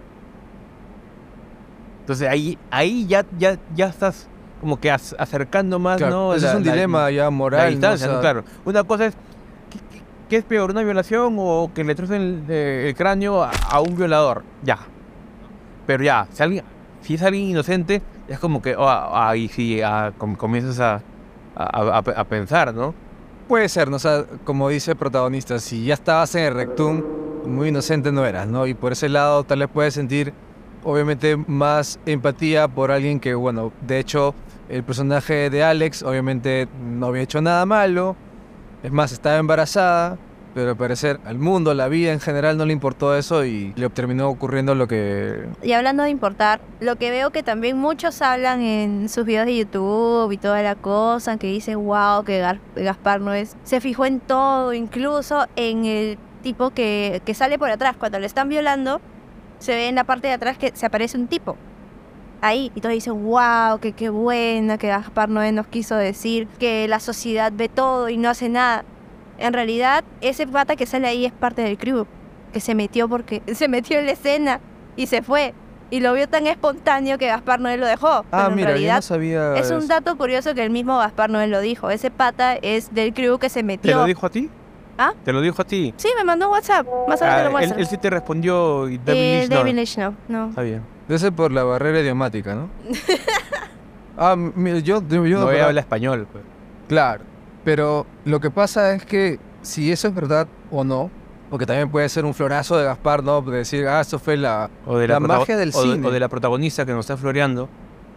Entonces ahí ya estás como que acercando más, claro, ¿no? Ese es un dilema ya moral. La distancia, ¿no? O sea, claro. Una cosa es, ¿qué es peor? ¿Una violación o que le destrocen el cráneo a un violador? Ya. Pero ya, si es alguien inocente, es como que ahí sí comienzas a pensar, ¿no? Puede ser, ¿no? O sea, como dice el protagonista, si ya estabas en el rectum, muy inocente no eras, ¿no? Y por ese lado tal vez puedes sentir, obviamente, más empatía por alguien que, bueno, de hecho, el personaje de Alex, obviamente, no había hecho nada malo. Es más, estaba embarazada pero al parecer al mundo, a la vida en general no le importó eso y le terminó ocurriendo lo que... Y hablando de importar, lo que veo que también muchos hablan en sus videos de YouTube y toda la cosa, que dicen, wow, que Gaspar Noé se fijó en todo, incluso en el tipo que sale por atrás. Cuando le están violando, se ve en la parte de atrás que se aparece un tipo. Ahí, y todos dicen, wow, que qué buena, que Gaspar Noé nos quiso decir que la sociedad ve todo y no hace nada. En realidad, ese pata que sale ahí es parte del crew, que se metió en la escena y se fue. Y lo vio tan espontáneo que Gaspar Noé lo dejó. Ah, en mira, realidad, yo no sabía es un eso. dato curioso que el mismo Gaspar Noé lo dijo. Ese pata es del crew que se metió. ¿Te lo dijo a ti? ¿Ah? ¿Te lo dijo a ti? Sí, me mandó un WhatsApp. Más tarde te lo muestro. Él sí te respondió y David Lynch no. David Lynch no. Está bien. Debe ser por la barrera idiomática, ¿no? Mira, yo no habla español, pues. Claro, pero lo que pasa es que si eso es verdad o no, porque también puede ser un florazo de Gaspar, ¿no? De decir, eso fue la magia del cine. O de la protagonista que nos está floreando.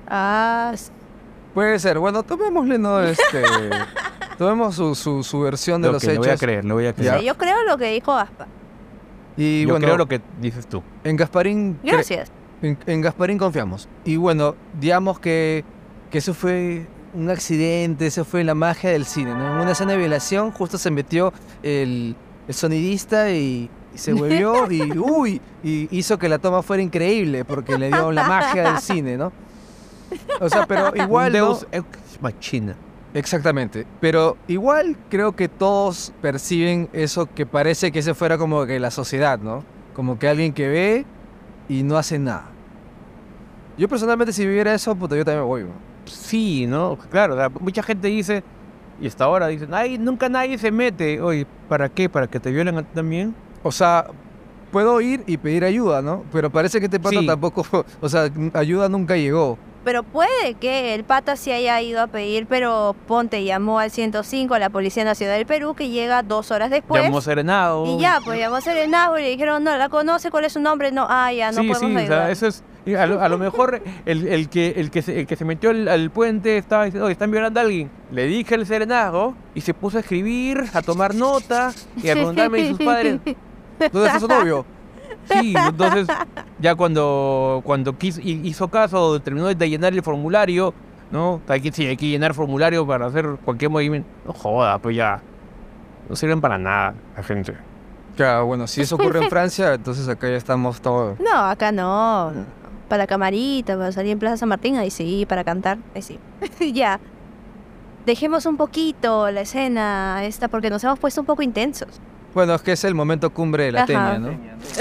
Puede ser. Bueno, tomémosle, ¿no? Tomemos su versión de los hechos. Lo voy a creer. O sea, yo creo lo que dijo Gaspar. Y yo bueno, creo lo que dices tú. En Gasparín... Gracias. En Gasparín confiamos. Y bueno, digamos que eso fue un accidente, eso fue la magia del cine, ¿no? En una escena de violación justo se metió el sonidista y se volvió y hizo que la toma fuera increíble porque le dio la magia del cine, ¿no? O sea, pero igual... Deus ex machina. Exactamente, pero igual creo que todos perciben eso que parece que ese fuera como que la sociedad, ¿no? Como que alguien que ve y no hace nada. Yo personalmente si viviera eso, puta, yo también me voy, ¿no? Sí, ¿no? Claro, mucha gente dice, y hasta ahora dicen, ay, nunca nadie se mete. Oye, ¿para qué? ¿Para que te violen a ti también? O sea, puedo ir y pedir ayuda, ¿no? Pero parece que este pata tampoco, o sea, ayuda nunca llegó. Pero puede que el pata sí haya ido a pedir, pero ponte, llamó al 105, a la Policía Nacional del Perú, que llega 2 horas después. Llamó Serenado. Y ya, pues llamó Serenado y le dijeron, no, ¿la conoce? ¿Cuál es su nombre? No, ya, no podemos ayudar. O sea, eso es... A lo mejor el que se metió al puente estaba diciendo, oye, están violando a alguien. Le dije al Serenado y se puso a escribir, a tomar nota y a preguntarme a sus padres, ¿dónde está su novio? Sí, entonces ya cuando hizo caso, terminó de llenar el formulario, ¿no? Hay que llenar formulario para hacer cualquier movimiento. No joda, pues ya. No sirven para nada la gente. Claro, bueno, si eso ocurre en Francia, entonces acá ya estamos todos... No, acá no. Para camarita, para salir en Plaza San Martín, ahí sí, para cantar, ahí sí. Ya. Dejemos un poquito la escena esta porque nos hemos puesto un poco intensos. Bueno, es que es el momento cumbre de la tenia, ¿no?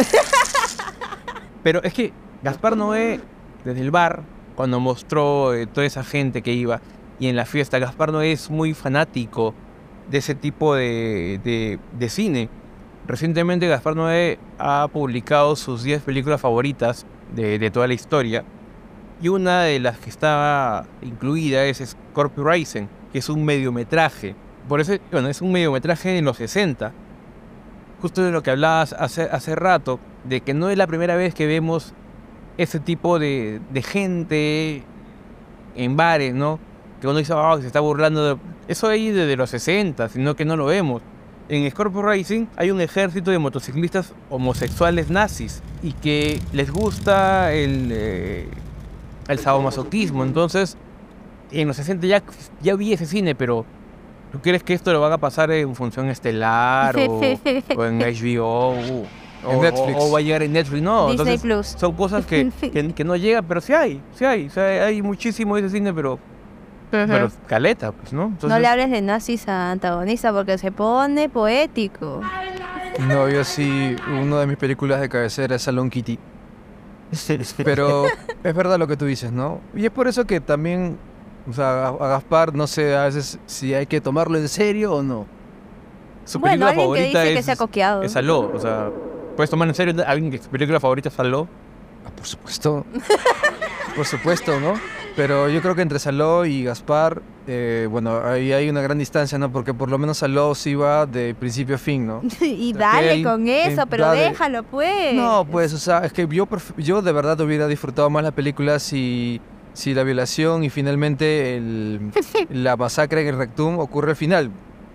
Pero es que Gaspar Noé, desde el bar, cuando mostró toda esa gente que iba, y en la fiesta, Gaspar Noé es muy fanático de ese tipo de cine. Recientemente Gaspar Noé ha publicado sus 10 películas favoritas de toda la historia, y una de las que estaba incluida es Scorpio Rising, que es un mediometraje. Por eso, bueno, es un mediometraje en los 60. Justo de lo que hablabas hace rato, de que no es la primera vez que vemos ese tipo de gente en bares, ¿no? Que uno dice, se está burlando de... Eso ahí desde los 60, sino que no lo vemos. En Scorpio Racing hay un ejército de motociclistas homosexuales nazis y que les gusta el sadomasoquismo. Entonces, en los 60 ya vi ese cine, pero ¿tú crees que esto lo van a pasar en Función Estelar o en HBO en Netflix? O va a llegar en Netflix? No, Disney entonces Plus. son cosas que no llegan, pero sí hay. O sea, hay muchísimo de ese cine, pero caleta, pues, ¿no? Entonces, no le hables de nazis a antagonista porque se pone poético. No, yo sí, una de mis películas de cabecera es Salón Kitty. Pero es verdad lo que tú dices, ¿no? Y es por eso que también, o sea, a Gaspar, no sé a veces si hay que tomarlo en serio o no. Su película favorita que se ha coqueado. Es Saló, o sea, ¿puedes tomar en serio a alguien que su película favorita es Saló? Por supuesto. Por supuesto, ¿no? Pero yo creo que entre Saló y Gaspar, bueno, ahí hay una gran distancia, ¿no? Porque por lo menos Saló sí va de principio a fin, ¿no? Y dale con eso, pero déjalo, pues. No, pues, o sea, es que yo de verdad hubiera disfrutado más la película si la violación y finalmente la masacre en el Rectum ocurre al final. Pero hubiera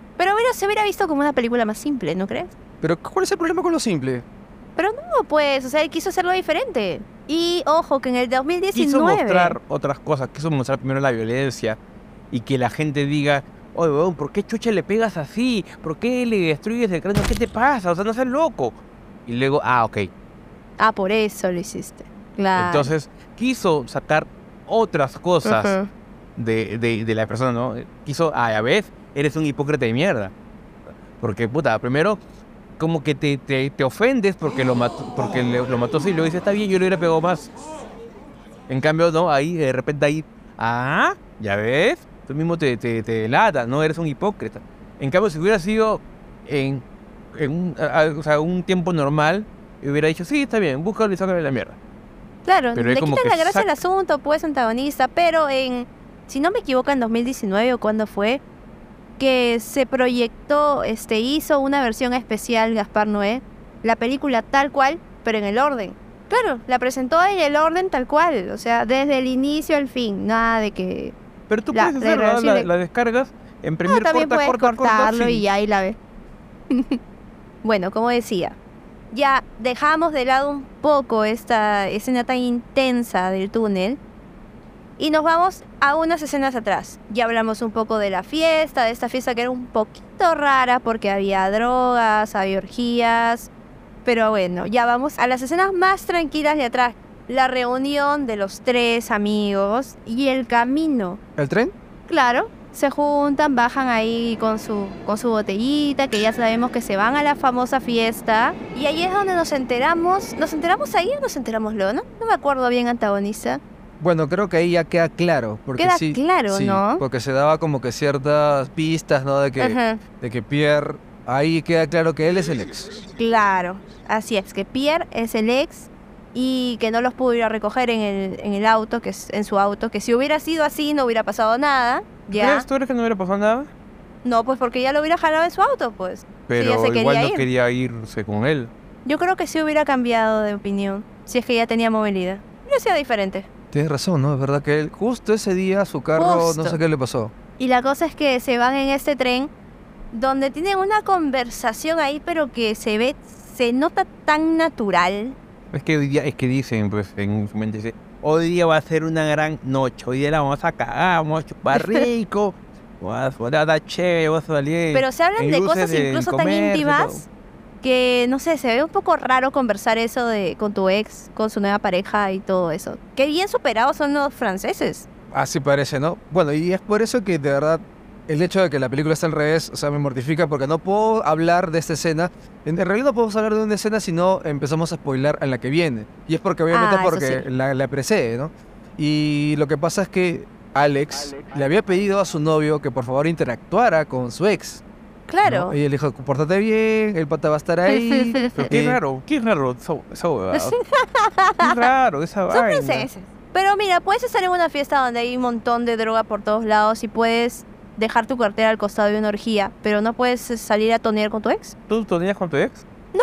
se hubiera visto como una película más simple, ¿no crees? Pero ¿cuál es el problema con lo simple? Pero no, pues, o sea, él quiso hacerlo diferente. Y ojo, que en el 2019... Quiso mostrar otras cosas, quiso mostrar primero la violencia y que la gente diga, oye, weón, ¿por qué chucha le pegas así? ¿Por qué le destruyes el cráneo? ¿Qué te pasa? O sea, no seas loco. Y luego, ok. Ah, por eso lo hiciste. Claro. Entonces, quiso sacar otras cosas de la persona, ¿no? Quiso, a vez, eres un hipócrita de mierda. Porque, puta, primero, como que te ofendes porque lo mató así, y luego dices, está bien, yo le hubiera pegado más. En cambio, no, ahí, de repente ahí, ya ves, tú mismo te delatas, no eres un hipócrita. En cambio, si hubiera sido en un tiempo normal, hubiera dicho, sí, está bien, búscalo y sácale la mierda. Claro, pero le quitan la gracia al asunto, pues, antagonista, pero si no me equivoco, en 2019 o cuando fue, que se proyectó, hizo una versión especial Gaspar Noé, la película tal cual, pero en el orden. Claro, la presentó en el orden tal cual, o sea, desde el inicio al fin, nada de que... Pero tú puedes hacer, la descargas en Premiere, también puedes cortarlo sí. Y ahí la ves. Bueno, como decía, ya dejamos de lado un poco esta escena tan intensa del túnel y nos vamos a unas escenas atrás. Ya hablamos un poco de la fiesta, de esta fiesta que era un poquito rara porque había drogas, había orgías, pero bueno, ya vamos a las escenas más tranquilas de atrás. La reunión de los 3 amigos y el camino. ¿El tren? Claro. Se juntan, bajan ahí con su botellita, que ya sabemos que se van a la famosa fiesta. Y ahí es donde nos enteramos. ¿Nos enteramos ahí o nos enteramos luego, no? No me acuerdo bien, antagonista. Bueno, creo que ahí ya queda claro. Porque queda sí, claro, sí, ¿no? Porque se daba como que ciertas pistas, ¿no? De que Pierre, ahí queda claro que él es el ex. Claro, así es, que Pierre es el ex y que no los pudo ir a recoger en el auto, en su auto, que si hubiera sido así no hubiera pasado nada. ¿Ya? ¿Tú crees que no hubiera pasado nada? No, pues porque ya lo hubiera jalado en su auto, pues. Pero sí, igual no quería irse con él. Yo creo que sí hubiera cambiado de opinión, si es que ya tenía movilidad. Hubiera sido diferente. Tienes razón, ¿no? Es verdad que él, justo ese día, su carro, no sé qué le pasó. Y la cosa es que se van en este tren, donde tienen una conversación ahí, pero que se nota tan natural. Es que dicen, pues, en su mente, dice, hoy día va a ser una gran noche, hoy día la vamos a cagar, vamos a chupar rico, vamos a dar chévere, vamos a salir. Pero se hablan de cosas incluso tan íntimas que, no sé, se ve un poco raro conversar eso con tu ex, con su nueva pareja y todo eso. Qué bien superados son los franceses. Así parece, ¿no? Bueno, y es por eso que de verdad el hecho de que la película está al revés, o sea, me mortifica porque no puedo hablar de esta escena. En realidad no podemos hablar de una escena si no empezamos a spoilar en la que viene. Y es porque obviamente porque sí, la precede, ¿no? Y lo que pasa es que Alex le había pedido a su novio que por favor interactuara con su ex. Claro. ¿No? Y él dijo, pórtate bien, el pata va a estar ahí. Pero qué raro esa huevada. Qué raro esa vaina. Son franceses. Pero mira, puedes estar en una fiesta donde hay un montón de droga por todos lados y puedes dejar tu cartera al costado de una orgía, pero no puedes salir a tonear con tu ex. ¿Tú toneas con tu ex? No,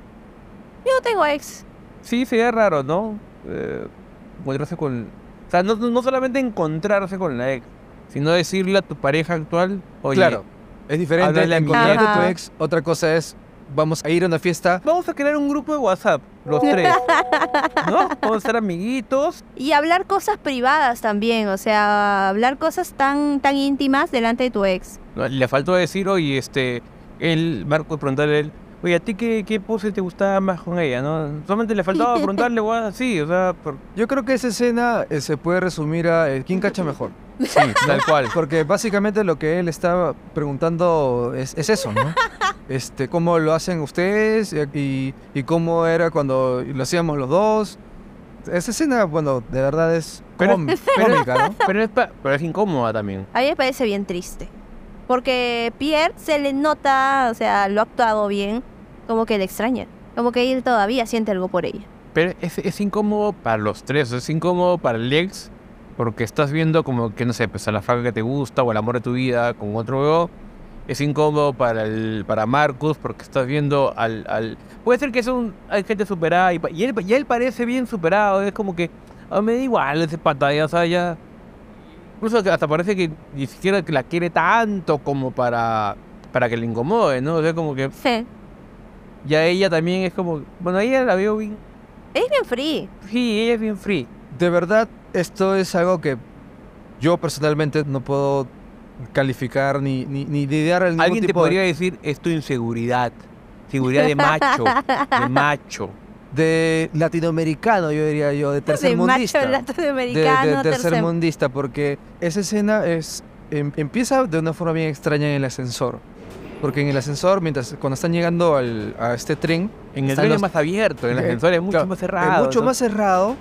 yo no tengo ex. Sí, sería raro, ¿no? Encontrarse con... O sea, no solamente encontrarse con la ex, sino decirle a tu pareja actual, oye... Claro, es diferente encontrarte a tu ex, otra cosa es, vamos a ir a una fiesta. Vamos a crear un grupo de WhatsApp, los 3, ¿no? Vamos a ser amiguitos. Y hablar cosas privadas también, o sea, hablar cosas tan íntimas delante de tu ex. Le faltó decir, oye, Marco, preguntarle a él, oye, ¿a ti qué pose te gustaba más con ella, no? Solamente le faltaba preguntarle, así, o sea... Yo creo que esa escena se puede resumir a ¿quién cacha mejor? Sí, tal cual. Porque básicamente lo que él estaba preguntando es eso, ¿no? Cómo lo hacen ustedes y cómo era cuando lo hacíamos los dos. Esa escena, bueno, de verdad es cómica, ¿no? Pero es incómoda también. A mí me parece bien triste. Porque Pierre se le nota, o sea, lo ha actuado bien, como que le extraña. Como que él todavía siente algo por ella. Pero es incómodo para los 3, es incómodo para el ex, porque estás viendo como que, no sé, pues a la flaca que te gusta o el amor de tu vida con otro huevo. Es incómodo para Marcus porque estás viendo Puede ser que hay gente superada y él parece bien superado, es como que me da igual ese pantalla, o sea, ya... Incluso hasta parece que ni siquiera la quiere tanto como para para que le incomode, ¿no? O sea, como que... Sí. Ya ella también es como... Bueno, ella la veo bien... Es bien free. Sí, ella es bien free. De verdad, esto es algo que yo personalmente no puedo calificar ni idear el ningún Alguien te tipo podría decir, es tu inseguridad. Seguridad de macho. De macho. de latinoamericano, yo diría yo, de tercermundista. De macho latinoamericano. De tercermundista, porque esa escena empieza de una forma bien extraña en el ascensor. Porque en el ascensor, cuando están llegando a este tren... En el tren es más abierto, en el ascensor es mucho más cerrado. Es mucho más cerrado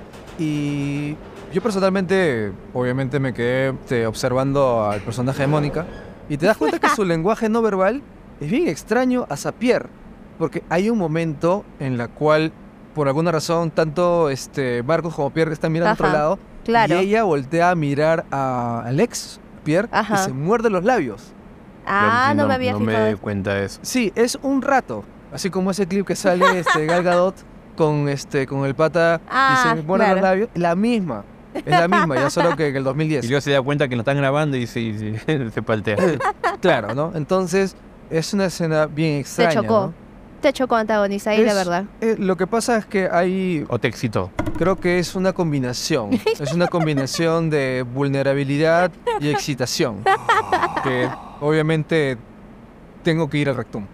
y yo personalmente, obviamente me quedé observando al personaje de Mónica y te das cuenta que su lenguaje no verbal es bien extraño a Pierre, porque hay un momento en la cual, por alguna razón, tanto Marcos como Pierre están mirando a otro lado, claro. Y ella voltea a mirar a Alex, Pierre, y se muerde los labios. No me había fijado. No me di cuenta de eso. Sí, es un rato. Así como ese clip que sale Gal Gadot con el pata y se muerde los labios. Es la misma, ya solo que en el 2010. Y luego se da cuenta que lo están grabando y se paltea. Claro, ¿no? Entonces, es una escena bien extraña. Te chocó. ¿no? Te chocó antagonista ahí, la verdad. Lo que pasa es que hay... ¿O te excitó? Creo que es una combinación. Es una combinación de vulnerabilidad y excitación. Que obviamente tengo que ir al rectum.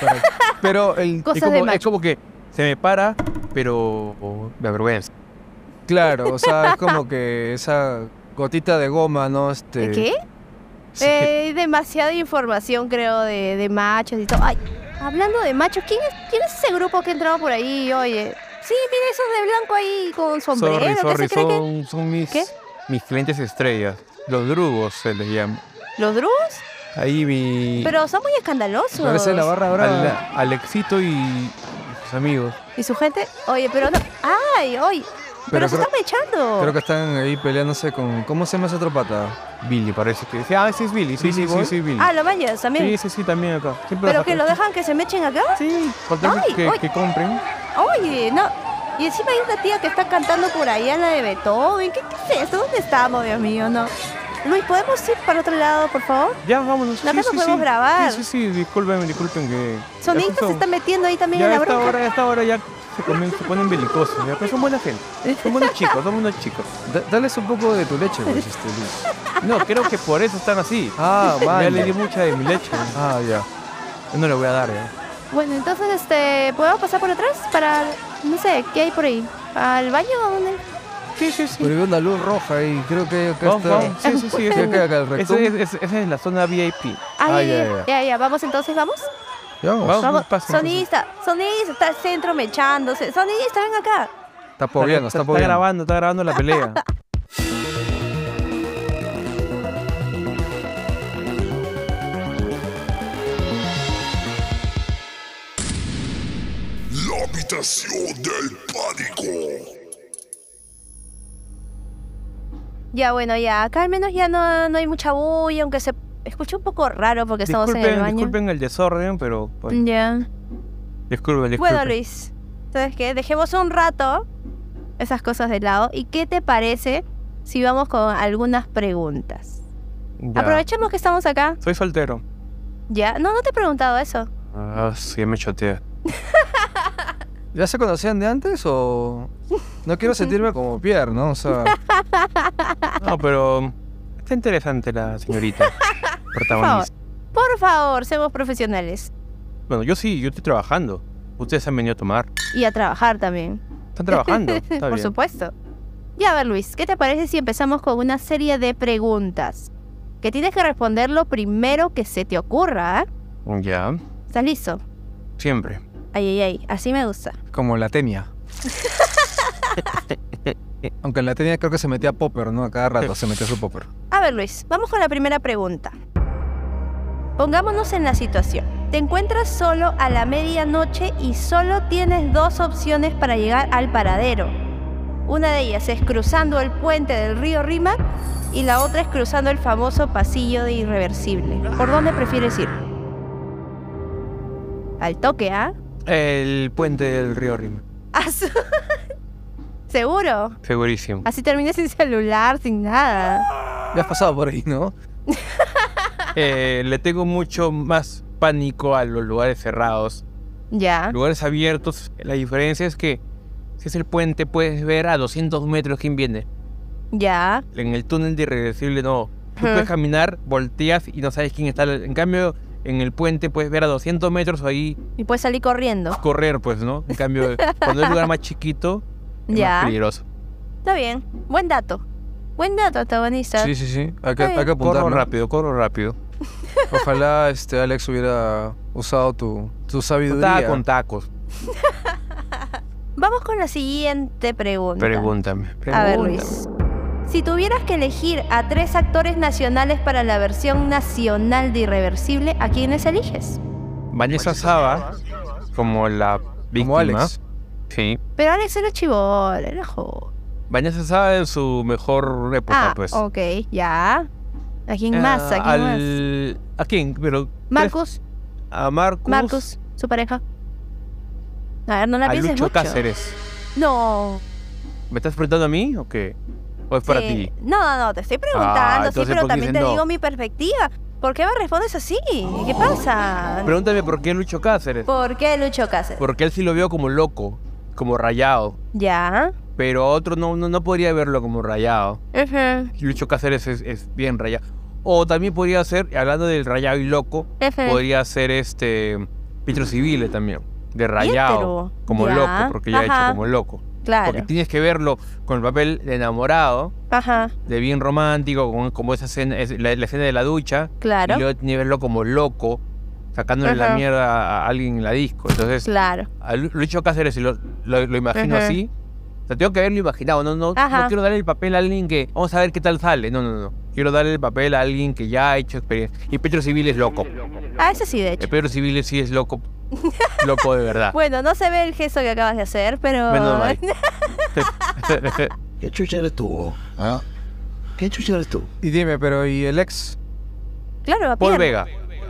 Pero es como que se me para, pero me avergüenza. Claro, o sea, es como que esa gotita de goma, ¿no? ¿Qué? Sí. Demasiada información, creo, de machos y todo. Ay, hablando de machos, ¿quién es ese grupo que ha entrado por ahí? Oye, sí, mira esos de blanco ahí con sombrero. Sorry, son mis clientes estrellas. Los drugos se les llama. ¿Los drugos? Ahí Pero son muy escandalosos. Parece la barra brava. Alexito y sus amigos. ¿Y su gente? Oye, pero no... ¡Ay, oye! Pero se están echando. Creo que están ahí peleándose con... ¿Cómo se llama ese otro pata? Billy, parece que... Sí, ese es Billy. Sí, Billy. ¿Lo bañas también? Sí, también acá. ¿Pero que lo dejan que se mechen acá? Sí, que compren. Oye, no... Y encima hay una tía que está cantando por ahí a la de Beethoven. ¿Qué es esto? ¿Dónde estamos, Dios mío? No. Luis, ¿podemos ir para otro lado, por favor? Ya, vámonos. Acá no podemos grabar. Sí, disculpen que... Sonidista se está metiendo ahí también en la bronca. Ya a esta hora ya se ponen belicosos. Ya, pero son buena gente. Son buenos chicos. Dales un poco de tu leche, pues, Luis. No, creo que por eso están así. Vale. Ya le di mucha de mi leche. Ya. Yo no le voy a dar, ya. Bueno, entonces, ¿podemos pasar por atrás? Para, no sé, ¿qué hay por ahí? ¿Al baño o dónde? Sí. Pero veo una luz roja ahí, creo que acá está... Sí. Esa es la zona VIP. Ya. ¿Vamos entonces? ¿Vamos? Vamos. Sonidista, está el centro mechándose. Sonidista, ven acá. Está pogueando. Está grabando la pelea. La habitación del pánico. Ya, bueno, acá al menos ya no hay mucha bulla, aunque se escucha un poco raro porque estamos en el baño. Disculpen el desorden, pero... Ya. Disculpen. Bueno, Luis, ¿sabes qué? Dejemos un rato esas cosas de lado. ¿Y qué te parece si vamos con algunas preguntas? Ya. Aprovechemos que estamos acá. Soy soltero. ¿Ya? No te he preguntado eso. Sí, me chotea. ¿Ya se conocían de antes o...? No quiero sentirme como Pierre, ¿no? O sea... No, pero... Está interesante la señorita protagonista. Por favor, seamos profesionales. Bueno, yo estoy trabajando. Ustedes han venido a tomar. Y a trabajar también. Están trabajando, está bien. Por supuesto. Ya, a ver, Luis, ¿qué te parece si empezamos con una serie de preguntas? Que tienes que responder lo primero que se te ocurra, ¿eh? Ya. ¿Estás listo? Siempre. Ay, así me gusta. Como la Tenia. Aunque en la Tenia creo que se metía popper, ¿no? A cada rato se metía su popper. A ver, Luis, vamos con la primera pregunta. Pongámonos en la situación. Te encuentras solo a la medianoche y solo tienes dos opciones para llegar al paradero. Una de ellas es cruzando el puente del río Rímac y la otra es cruzando el famoso pasillo de Irreversible. ¿Por dónde prefieres ir? Al toque, ¿ah? El puente del río Rímac. ¿Seguro? Segurísimo. Así terminas sin celular, sin nada. Ya has pasado por ahí, ¿no? Le tengo mucho más pánico a los lugares cerrados. Ya. Lugares abiertos, la diferencia es que si es el puente puedes ver a 200 metros quién viene. Ya. En el túnel de irreversible no. Tú puedes caminar, volteas y no sabes quién está. En cambio, en el puente puedes ver a 200 metros ahí. Y puedes salir corriendo. Correr, pues, ¿no? En cambio, cuando es un lugar más chiquito, es más peligroso. Está bien. Buen dato. Buen dato, antagonista. Sí. Hay que apuntarlo. Corro rápido. Ojalá Alex hubiera usado tu sabiduría. Estaba con tacos. Vamos con la siguiente pregunta. Pregúntame. A ver, Luis. Si tuvieras que elegir a 3 actores nacionales para la versión nacional de Irreversible, ¿a quiénes eliges? Vanessa Saba, como la víctima. Como Alex. Sí. Pero Alex era chibol, era joven. Vanessa Saba en su mejor época, pues. Ok, ya. ¿A quién más? ¿A quién? Pero Marcus. A Marcus. Marcus, su pareja. A ver, no la pienses Lucho mucho. Cáceres. No. ¿Me estás preguntando a mí o qué? ¿O es para ti? No, te estoy preguntando, sí, pero también te digo mi perspectiva. ¿Por qué me respondes así? ¿Qué pasa? Pregúntame por qué Lucho Cáceres. ¿Por qué Lucho Cáceres? Porque él sí lo veo como loco, como rayado. Ya. Pero otro no podría verlo como rayado. Lucho Cáceres es bien rayado. O también podría ser, hablando del rayado y loco, podría ser Pietro Civile también. De rayado, como loco, porque ya ha hecho como loco. Claro. Porque tienes que verlo con el papel de enamorado, de bien romántico, como esa escena, la escena de la ducha. Claro. Y luego tienes que verlo como loco, sacándole la mierda a alguien en la disco. Entonces, a Lucho Cáceres, si lo imagino así, o sea, tengo que haberlo imaginado. No quiero darle el papel a alguien que, vamos a ver qué tal sale. No. Quiero darle el papel a alguien que ya ha hecho experiencia. Y Pietro Civile es loco. Ese sí, de hecho. Pietro Civile sí es loco. Loco de verdad. Bueno, no se ve el gesto que acabas de hacer, pero... ¿Qué chucha eres tú? ¿Ah? ¿Qué chucha eres tú? Y dime, pero ¿y el ex? Claro, Paul Vega.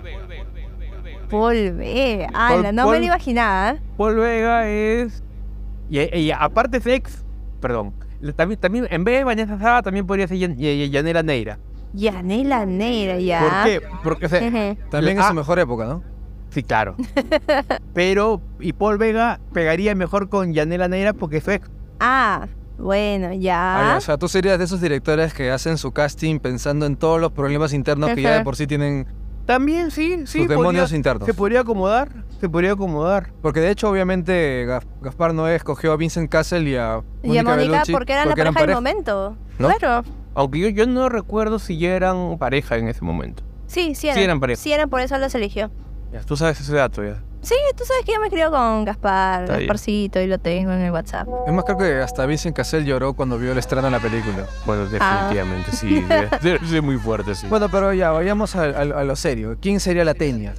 Paul Vega. No me lo imaginaba. Paul Vega es... Y aparte es ex... Perdón. También en vez de Vanessa Saba también podría ser Yanela Neira. Yanela Neira, ya. ¿Por qué? Porque también es su mejor época, ¿no? Sí, claro. Pero, y Paul Vega pegaría mejor con Yanela Neira porque es su ex. Bueno, ya. O sea, tú serías de esos directores que hacen su casting pensando en todos los problemas internos que ya de por sí tienen. También, sí. Sus demonios internos. Se podría acomodar. Porque de hecho, obviamente, Gaspar Noé escogió a Vincent Cassel y a Mónica Bellucci porque eran la pareja del momento. ¿No? Claro. Aunque yo no recuerdo si ya eran pareja en ese momento. Sí eran pareja. Sí eran, por eso los eligió. Ya, tú sabes ese dato ya. Sí, tú sabes que yo me escribo con Gasparcito y lo tengo en el WhatsApp. Es más, creo que hasta Vincent Cassel lloró cuando vio el estreno de la película. Bueno, definitivamente, sí. Es muy fuerte, sí. Bueno, pero ya, vayamos a lo serio. ¿Quién sería la Tenia?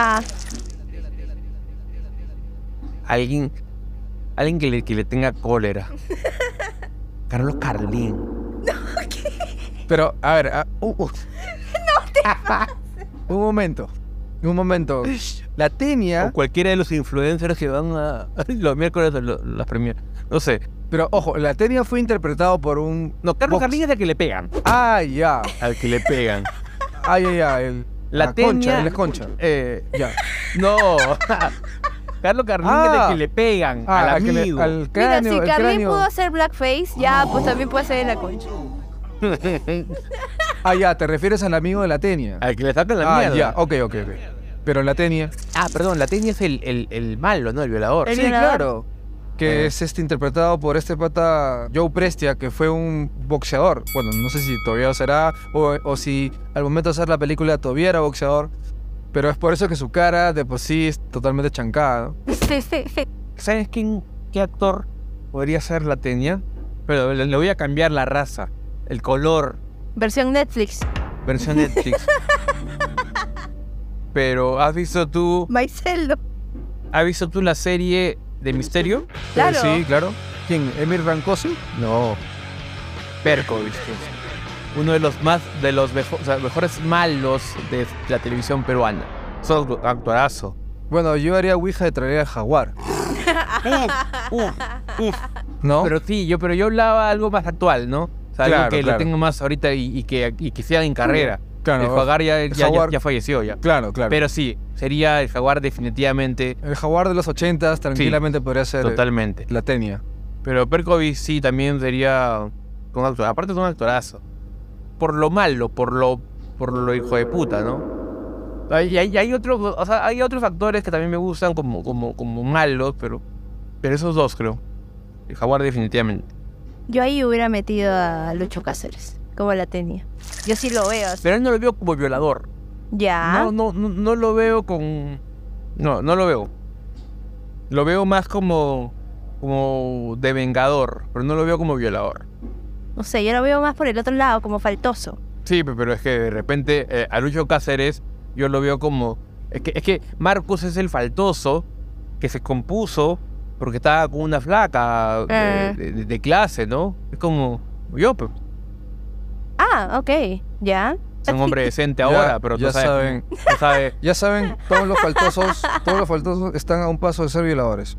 Alguien que le tenga cólera. Carlos Carlín. No, ¿qué? Pero, a ver... No te pases. Un momento. La Tenia... O cualquiera de los influencers que van a los miércoles a las premieras. No sé. Pero, ojo, la Tenia fue interpretado por un... No, Carlos Carlín es al que le pegan. Ya. Al que le pegan. Ya. La Tenia... Él es Concha. Ya. No. Carlos Carlín es al que le pegan. Al amigo. Al cráneo, mira, si Carlín pudo hacer blackface, ya, pues también puede hacer la Concha. Ya, ¿te refieres al amigo de la Tenia? Al que le sacan la mierda. Ya, ok. Pero la Tenia... perdón, la Tenia es el malo, ¿no? El violador. Sí, claro. Que es interpretado por este pata Joe Prestia, que fue un boxeador. Bueno, no sé si todavía lo será, o si al momento de hacer la película todavía era boxeador. Pero es por eso que su cara de por sí es totalmente chancada, ¿no? Sí. ¿Sabes qué actor podría ser la Tenia? Pero le voy a cambiar la raza, el color. Versión Netflix. Pero, ¿has visto tú... Maiceldo. ¿Has visto tú la serie de Misterio? Claro. Sí, claro. ¿Quién? ¿Emir Rancosi? No. Perkovich. Uno de los mejores malos de la televisión peruana. Es un actorazo. Bueno, yo haría Ouija de traer al jaguar. ¿No? Pero sí, yo hablaba algo más actual, ¿no? O sea, algo que lo tengo más ahorita y que sea en carrera. Claro, el jaguar jaguar ya falleció ya. Claro. Pero sí, sería el jaguar definitivamente. El jaguar de los 80s tranquilamente podría ser totalmente. la Tenia. Pero Perkovich sí también sería un actor. Aparte es un actorazo. Por lo malo, por lo hijo de puta, ¿no? Hay otros actores que también me gustan como malos, pero esos dos creo. El jaguar definitivamente. Yo ahí hubiera metido a Lucho Cáceres, como la Tenia. Yo sí lo veo así. Pero él no lo veo como violador. Ya. No lo veo con... No lo veo. Lo veo más como de vengador, pero no lo veo como violador. No sé, yo lo veo más por el otro lado, como faltoso. Sí, pero es que de repente a Lucho Cáceres yo lo veo como... Es que Marcos es el faltoso que se compuso porque estaba con una flaca de clase, ¿no? Es como yo, pues. Ah, ok, ya. Es un hombre decente ahora, pero ya saben. Ya saben, todos los faltosos están a un paso de ser violadores.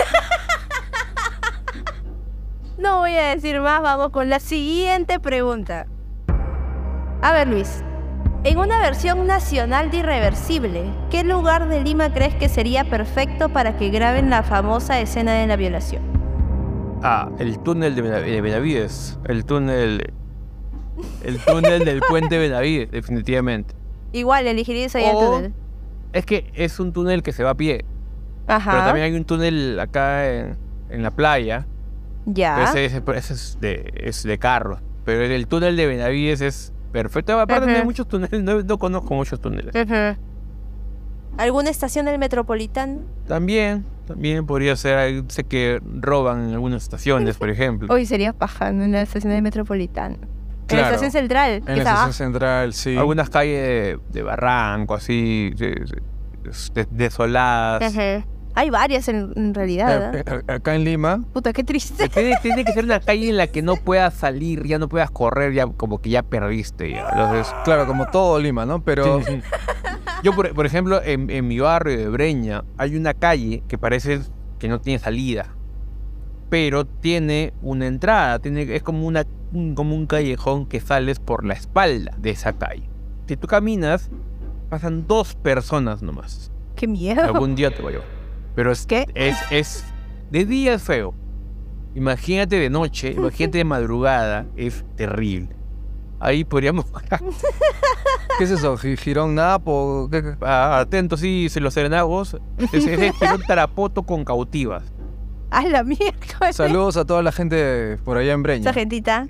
No voy a decir más, vamos con la siguiente pregunta. A ver, Luis. En una versión nacional de Irreversible, ¿qué lugar de Lima crees que sería perfecto para que graben la famosa escena de la violación? El túnel de Benavides. El túnel del puente Benavides, definitivamente. Igual, elegirías ahí el túnel. Es que es un túnel que se va a pie. Ajá. Pero también hay un túnel acá en la playa. Ya. Ese es de carro. Pero el túnel de Benavides es perfecto. Aparte no hay muchos túneles, no conozco muchos túneles. ¿Alguna estación del Metropolitano? También podría ser. Sé que roban en algunas estaciones, por ejemplo. Hoy sería paja en la estación del Metropolitano. Claro, en la estación central. En la estación central, sí. Algunas calles de barranco, así, desoladas. Hay varias en realidad. Acá en Lima. Puta, qué triste. Tiene que ser una calle en la que no puedas salir, ya no puedas correr, ya como que ya perdiste. Ya. Entonces, claro, como todo Lima, ¿no? Pero sí. Yo, por ejemplo, en mi barrio de Breña, hay una calle que parece que no tiene salida, pero tiene una entrada, es como un callejón que sales por la espalda de esa calle. Si tú caminas, pasan 2 personas nomás. ¡Qué miedo! Algún día te voy a llevar. Pero es de día es feo. Imagínate de noche, imagínate de madrugada, es terrible. Ahí podríamos... ¿Qué es eso? ¿Girón Napo? ¿Qué? Atento, sí, los serenagos. Es Girón Tarapoto con cautivas. ¡A la mierda! Saludos a toda la gente por allá en Breña. Esa gentita.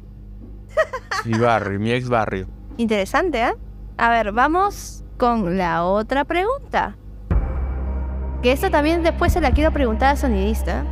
Mi ex barrio. Interesante, ¿eh? A ver, vamos con la otra pregunta. Que esta también después se la quiero preguntar a Sonidista.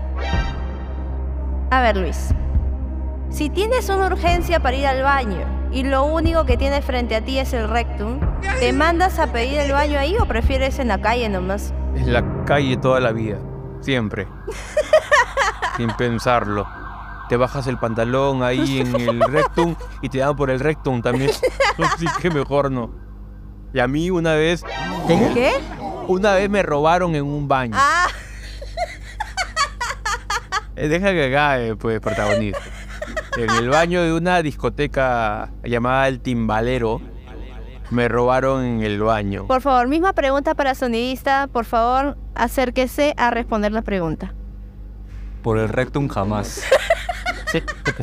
A ver, Luis. Si tienes una urgencia para ir al baño y lo único que tienes frente a ti es el rectum, ¿te mandas a pedir el baño ahí o prefieres en la calle nomás? En la calle toda la vida. Siempre. Sin pensarlo. Te bajas el pantalón ahí en el rectum y te dan por el rectum también. Así que mejor no. Y a mí una vez... ¿Qué? Una vez me robaron en un baño. Deja que acabe, pues, protagonista. En el baño de una discoteca llamada El Timbalero, me robaron en el baño. Por favor, misma pregunta para Sonidista. Por favor, acérquese a responder la pregunta. Por el rectum jamás. Sí.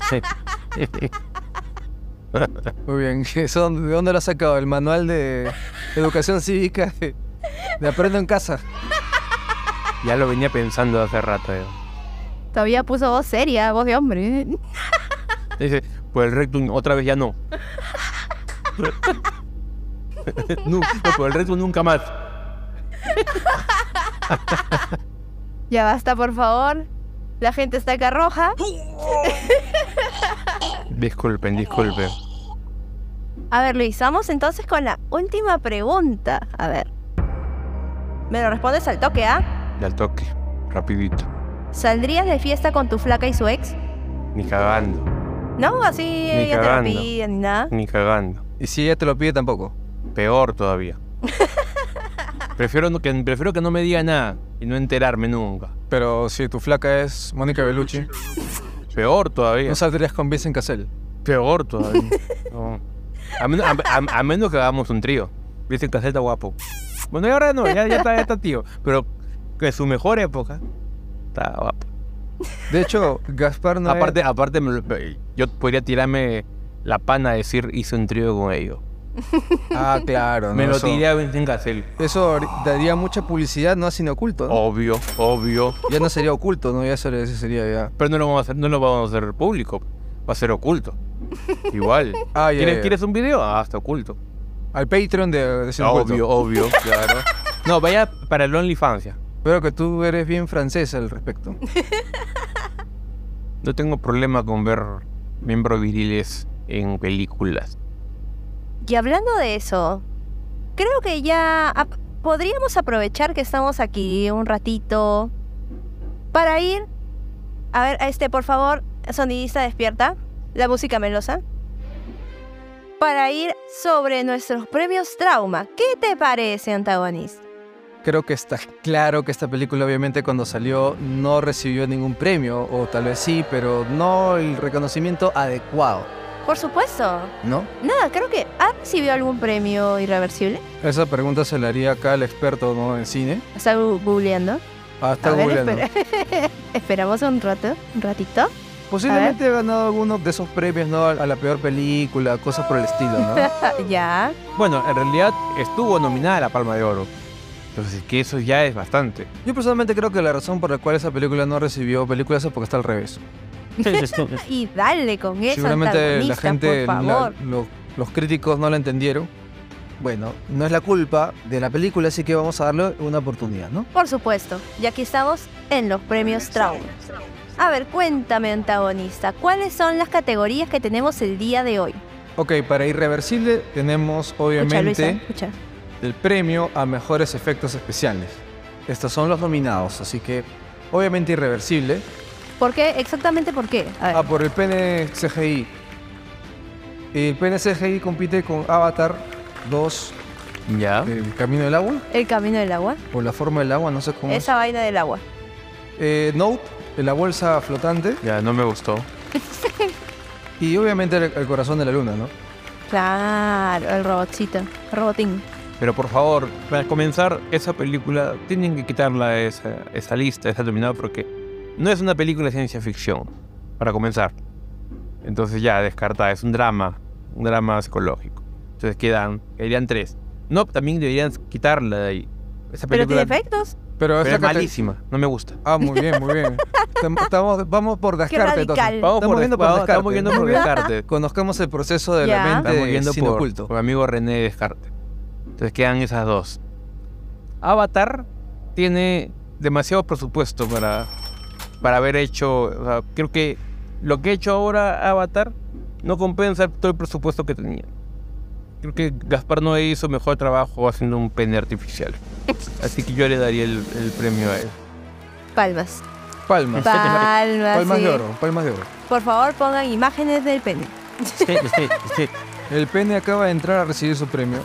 Muy bien. ¿De dónde lo has sacado? ¿El manual de educación cívica de Aprendo en Casa? Ya lo venía pensando hace rato. Todavía puso voz seria, voz de hombre. Dice, por el rectum otra vez ya no. No, por el rectum nunca más. Ya basta, por favor. La gente está acá roja. Disculpen. A ver, Luis, vamos entonces con la última pregunta. A ver. ¿Me lo respondes al toque, Al toque, rapidito. ¿Saldrías de fiesta con tu flaca y su ex? Ni cagando. No, así ella te lo pide ni nada. Ni cagando. ¿Y si ella te lo pide tampoco? Peor todavía. Prefiero que no me diga nada y no enterarme nunca. Pero si tu flaca es Mónica Bellucci... Peor todavía. ¿No saldrías con Vincent Cassel? Peor todavía. No. A menos que hagamos un trío. Dicen que está guapo. Bueno, y ahora no, ya está tío. Pero que su mejor época está guapo. De hecho, Gaspar no aparte yo podría tirarme la pana a decir hice un trío con ellos. Ah, claro. Me lo tiré a Vincent Cassel. Eso daría mucha publicidad, no sin oculto, ¿no? Obvio. Ya no sería oculto, ¿no? Ya sería ya. Pero no lo vamos a hacer público. Va a ser oculto. Igual. ¿Quieres un video? Está oculto. Al Patreon de Obvio, claro. No, vaya para el OnlyFans. Pero que tú eres bien francesa al respecto. No tengo problema con ver miembros viriles en películas. Y hablando de eso, creo que ya podríamos aprovechar que estamos aquí un ratito para ir... A ver, por favor, sonidista, despierta. La música melosa. Para ir sobre nuestros premios Trauma. ¿Qué te parece, antagonista? Creo que está claro que esta película obviamente cuando salió no recibió ningún premio, o tal vez sí, pero no el reconocimiento adecuado. Por supuesto. ¿No? Nada, creo que ¿ha recibido algún premio irreversible? Esa pregunta se la haría acá al experto, ¿no? En cine. ¿Está googleando? Está googleando. Esperamos un ratito. Posiblemente ha ganado alguno de esos premios, ¿no? A la peor película, cosas por el estilo, ¿no? Ya. Bueno, en realidad estuvo nominada a la Palma de Oro. Entonces, que eso ya es bastante. Yo personalmente creo que la razón por la cual esa película no recibió películas es porque está al revés. Y dale con eso, seguramente la gente, por favor. los críticos no la entendieron. Bueno, no es la culpa de la película, así que vamos a darle una oportunidad, ¿no? Por supuesto, y aquí estamos en los premios Trauma. A ver, cuéntame, antagonista, ¿cuáles son las categorías que tenemos el día de hoy? Ok, para Irreversible tenemos obviamente escucha. el premio a mejores efectos especiales. Estos son los nominados, así que obviamente Irreversible. ¿Por qué? ¿Exactamente por qué? A ver. Por el pene CGI. El pene CGI compite con Avatar 2. ¿Ya? ¿El Camino del Agua? ¿El Camino del Agua? O La Forma del Agua, no sé cómo Esa vaina del agua. Nope, La Bolsa Flotante. Ya, no me gustó. Y obviamente el Corazón de la Luna, ¿no? Claro, el robotín. Pero por favor, para comenzar, esa película tienen que quitarla de esa lista, esa nominada, porque no es una película de ciencia ficción, para comenzar. Entonces ya, descartada, es un drama psicológico. Entonces quedarían 3. No, también deberían quitarla de ahí. Esa película, ¿pero tiene efectos? Pero es malísima, no me gusta. Muy bien. Vamos por descarte, entonces. Estamos yendo por descarte. Conozcamos el proceso de la mente. Estamos yendo cine oculto. por amigo René Descartes. Entonces quedan esas 2. Avatar tiene demasiado presupuesto para haber hecho... O sea, creo que lo que ha hecho ahora Avatar no compensa todo el presupuesto que tenía. Creo que Gaspar Noé hizo mejor trabajo haciendo un pene artificial. Así que yo le daría el premio a él. Palmas. Palmas sí. de oro. Por favor, pongan imágenes del pene. Sí. El pene acaba de entrar a recibir su premio.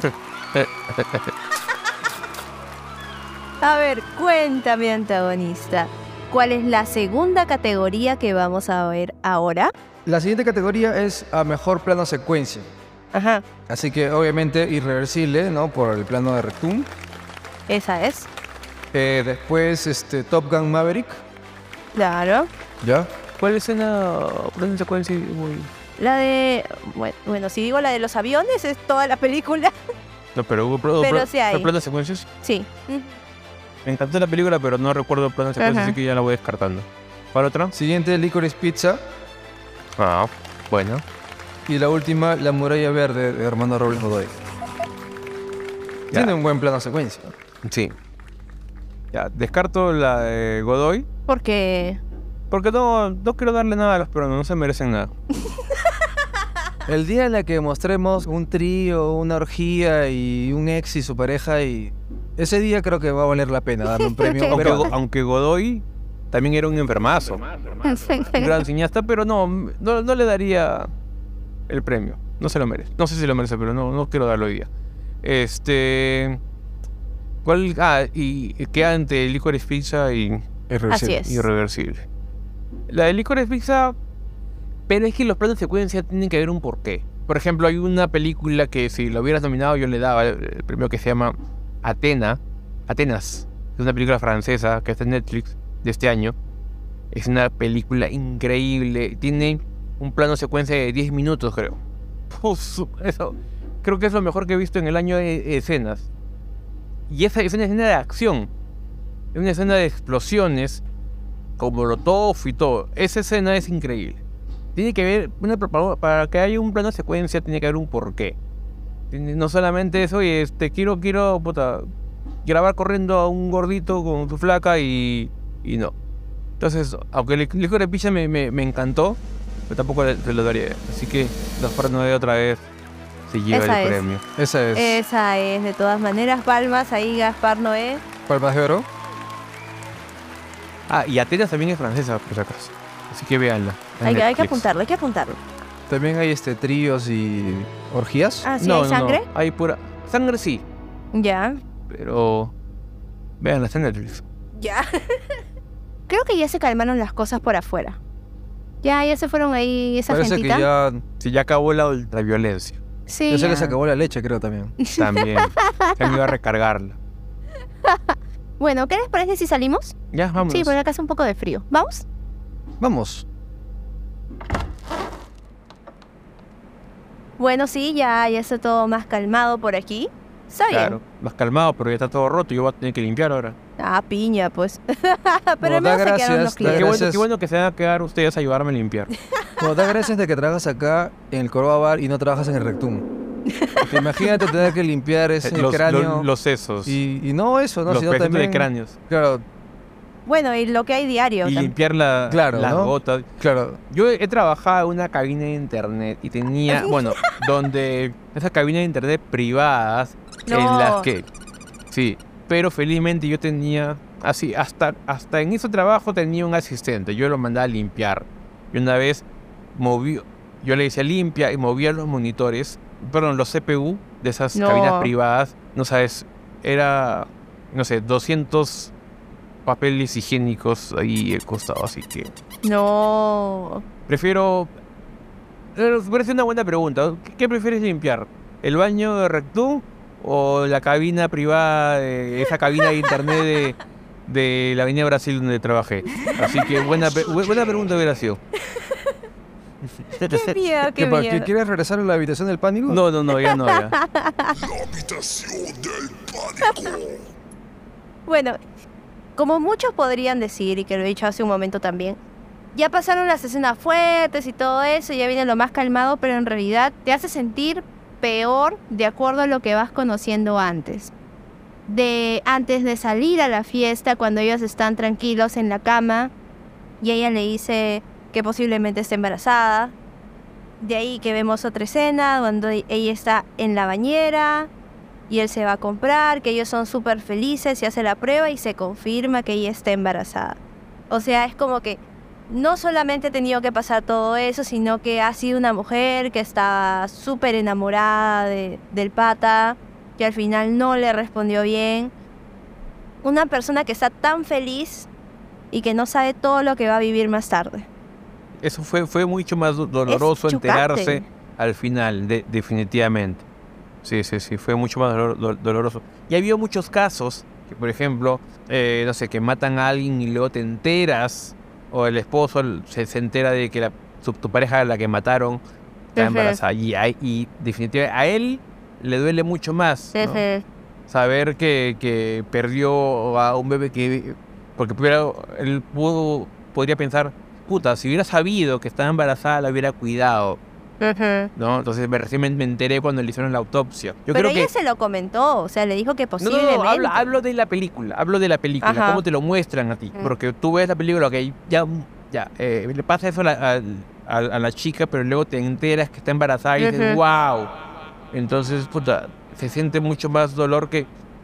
A ver, cuéntame, antagonista. ¿Cuál es la segunda categoría que vamos a ver ahora? La siguiente categoría es a mejor plano secuencia. Ajá. Así que obviamente Irreversible, ¿no? Por el plano de Rectum. Esa es. Después Top Gun Maverick. Claro. ¿Ya? ¿Cuál es la plano secuencia? La de... Bueno, si digo la de los aviones, es toda la película. No, pero hubo sí hay. planos secuencias. Sí. Me encantó la película, pero no recuerdo el plano secuencia, así que ya la voy descartando. ¿Para otra? Siguiente, Licorice Pizza. Bueno. Y la última, La Muralla Verde, de Armando Robles Godoy. Tiene un buen plano secuencia. Sí. Ya, descarto la de Godoy. ¿Por qué? Porque no quiero darle nada a los peruanos, no se merecen nada. El día en el que mostremos un trío, una orgía y un ex y su pareja, y ese día creo que va a valer la pena darle un premio. aunque Godoy también era un enfermazo. Un gran cineasta, pero no le daría el premio. No se lo merece. No sé si lo merece, pero no quiero darlo hoy día. ¿Cuál? Y queda entre Licorice Pizza y Irreversible. La de Licorice Pizza, pero es que los planos de secuencia tienen que haber un porqué. Por ejemplo, hay una película que si lo hubieras nominado yo le daba el premio, que se llama Atenas. Es una película francesa que está en Netflix de este año. Es una película increíble. Tiene un plano secuencia de 10 minutos, creo. Eso, creo que es lo mejor que he visto en el año de escenas. Y esa es una escena de acción. Es una escena de explosiones, con molotov y todo. Esa escena es increíble. Tiene que haber, para que haya un plano de secuencia, tiene que haber un porqué. No solamente eso, y quiero grabar corriendo a un gordito con su flaca y no. Entonces, aunque el Licorice Pizza me encantó, pero tampoco se lo daría. Así que Gaspar Noé otra vez se lleva el premio. Esa es. De todas maneras, palmas ahí, Gaspar Noé. Palmas de oro. Y Atenas también es francesa, por si acaso. Así que véanla. Hay que apuntarlo. También hay tríos y orgías. Ah, ¿sí hay sangre? No. Hay pura... Sangre sí. Ya. Pero... véanla, está en Netflix. Ya. Creo que ya se calmaron las cosas por afuera. Ya se fueron ahí esa Parece gentita. que ya... Sí, ya acabó la ultraviolencia. Sí, Yo sé que se acabó la leche, creo, también. También. Ya me iba a recargarla. Bueno, ¿qué les parece si salimos? Ya, vamos. Sí, porque acá hace un poco de frío. ¿Vamos? Vamos. Bueno, sí, ya está todo más calmado por aquí. Está bien. Claro, más calmado, pero ya está todo roto y yo voy a tener que limpiar ahora. Piña, pues. Pero No, al menos se quedaron los clientes. Qué bueno que se van a quedar ustedes a ayudarme a limpiar. No, da gracias de que trabajas acá en el Coroa Bar y no trabajas en el Rectum. Imagínate tener que limpiar ese cráneo. Los sesos. Y no eso, ¿no? Los Sino pedacitos también, de cráneos. Claro. Bueno, y lo que hay diario. Y limpiar las ¿no? gotas. Claro. Yo he trabajado en una cabina de internet y tenía, donde esas cabinas de internet privadas en las que... Sí, pero felizmente yo tenía, así, hasta en ese trabajo tenía un asistente. Yo lo mandaba a limpiar. Y una vez yo le decía limpia y movía los monitores, los CPU de esas cabinas privadas, no sabes, era, 200 papeles higiénicos ahí al costado, así que... No. Prefiero... Me parece una buena pregunta. ¿Qué prefieres limpiar? ¿El baño de Rectum o la cabina privada, esa cabina de internet de la Avenida Brasil donde trabajé? Así que buena pregunta hubiera sido. Qué miedo. ¿Quieres regresar a la habitación del pánico? No, ya no. La habitación del pánico. Bueno, como muchos podrían decir, y que lo he dicho hace un momento también, ya pasaron las escenas fuertes y todo eso, ya viene lo más calmado, pero en realidad te hace sentir peor de acuerdo a lo que vas conociendo antes. Antes de salir a la fiesta, cuando ellos están tranquilos en la cama, y ella le dice que posiblemente esté embarazada. De ahí que vemos otra escena cuando ella está en la bañera y él se va a comprar, que ellos son súper felices, se hace la prueba y se confirma que ella está embarazada. O sea, es como que no solamente ha tenido que pasar todo eso, sino que ha sido una mujer que estaba súper enamorada del pata, que al final no le respondió bien. Una persona que está tan feliz y que no sabe todo lo que va a vivir más tarde. Eso fue mucho más doloroso enterarse al final, definitivamente. Sí, fue mucho más doloroso. Y había muchos casos, que por ejemplo, que matan a alguien y luego te enteras, o el esposo se entera de que tu pareja, la que mataron, está embarazada. Y definitivamente a él le duele mucho más, ¿no? Saber que perdió a un bebé porque él podría pensar, puta, si hubiera sabido que estaba embarazada, la hubiera cuidado. ¿No? Entonces recién me enteré cuando le hicieron la autopsia. Pero ella se lo comentó, o sea, le dijo que posiblemente... No, hablo de la película, cómo te lo muestran a ti. Porque tú ves la película, que le pasa eso a la chica, pero luego te enteras que está embarazada y dices, wow. Entonces, puta, se siente mucho más dolor que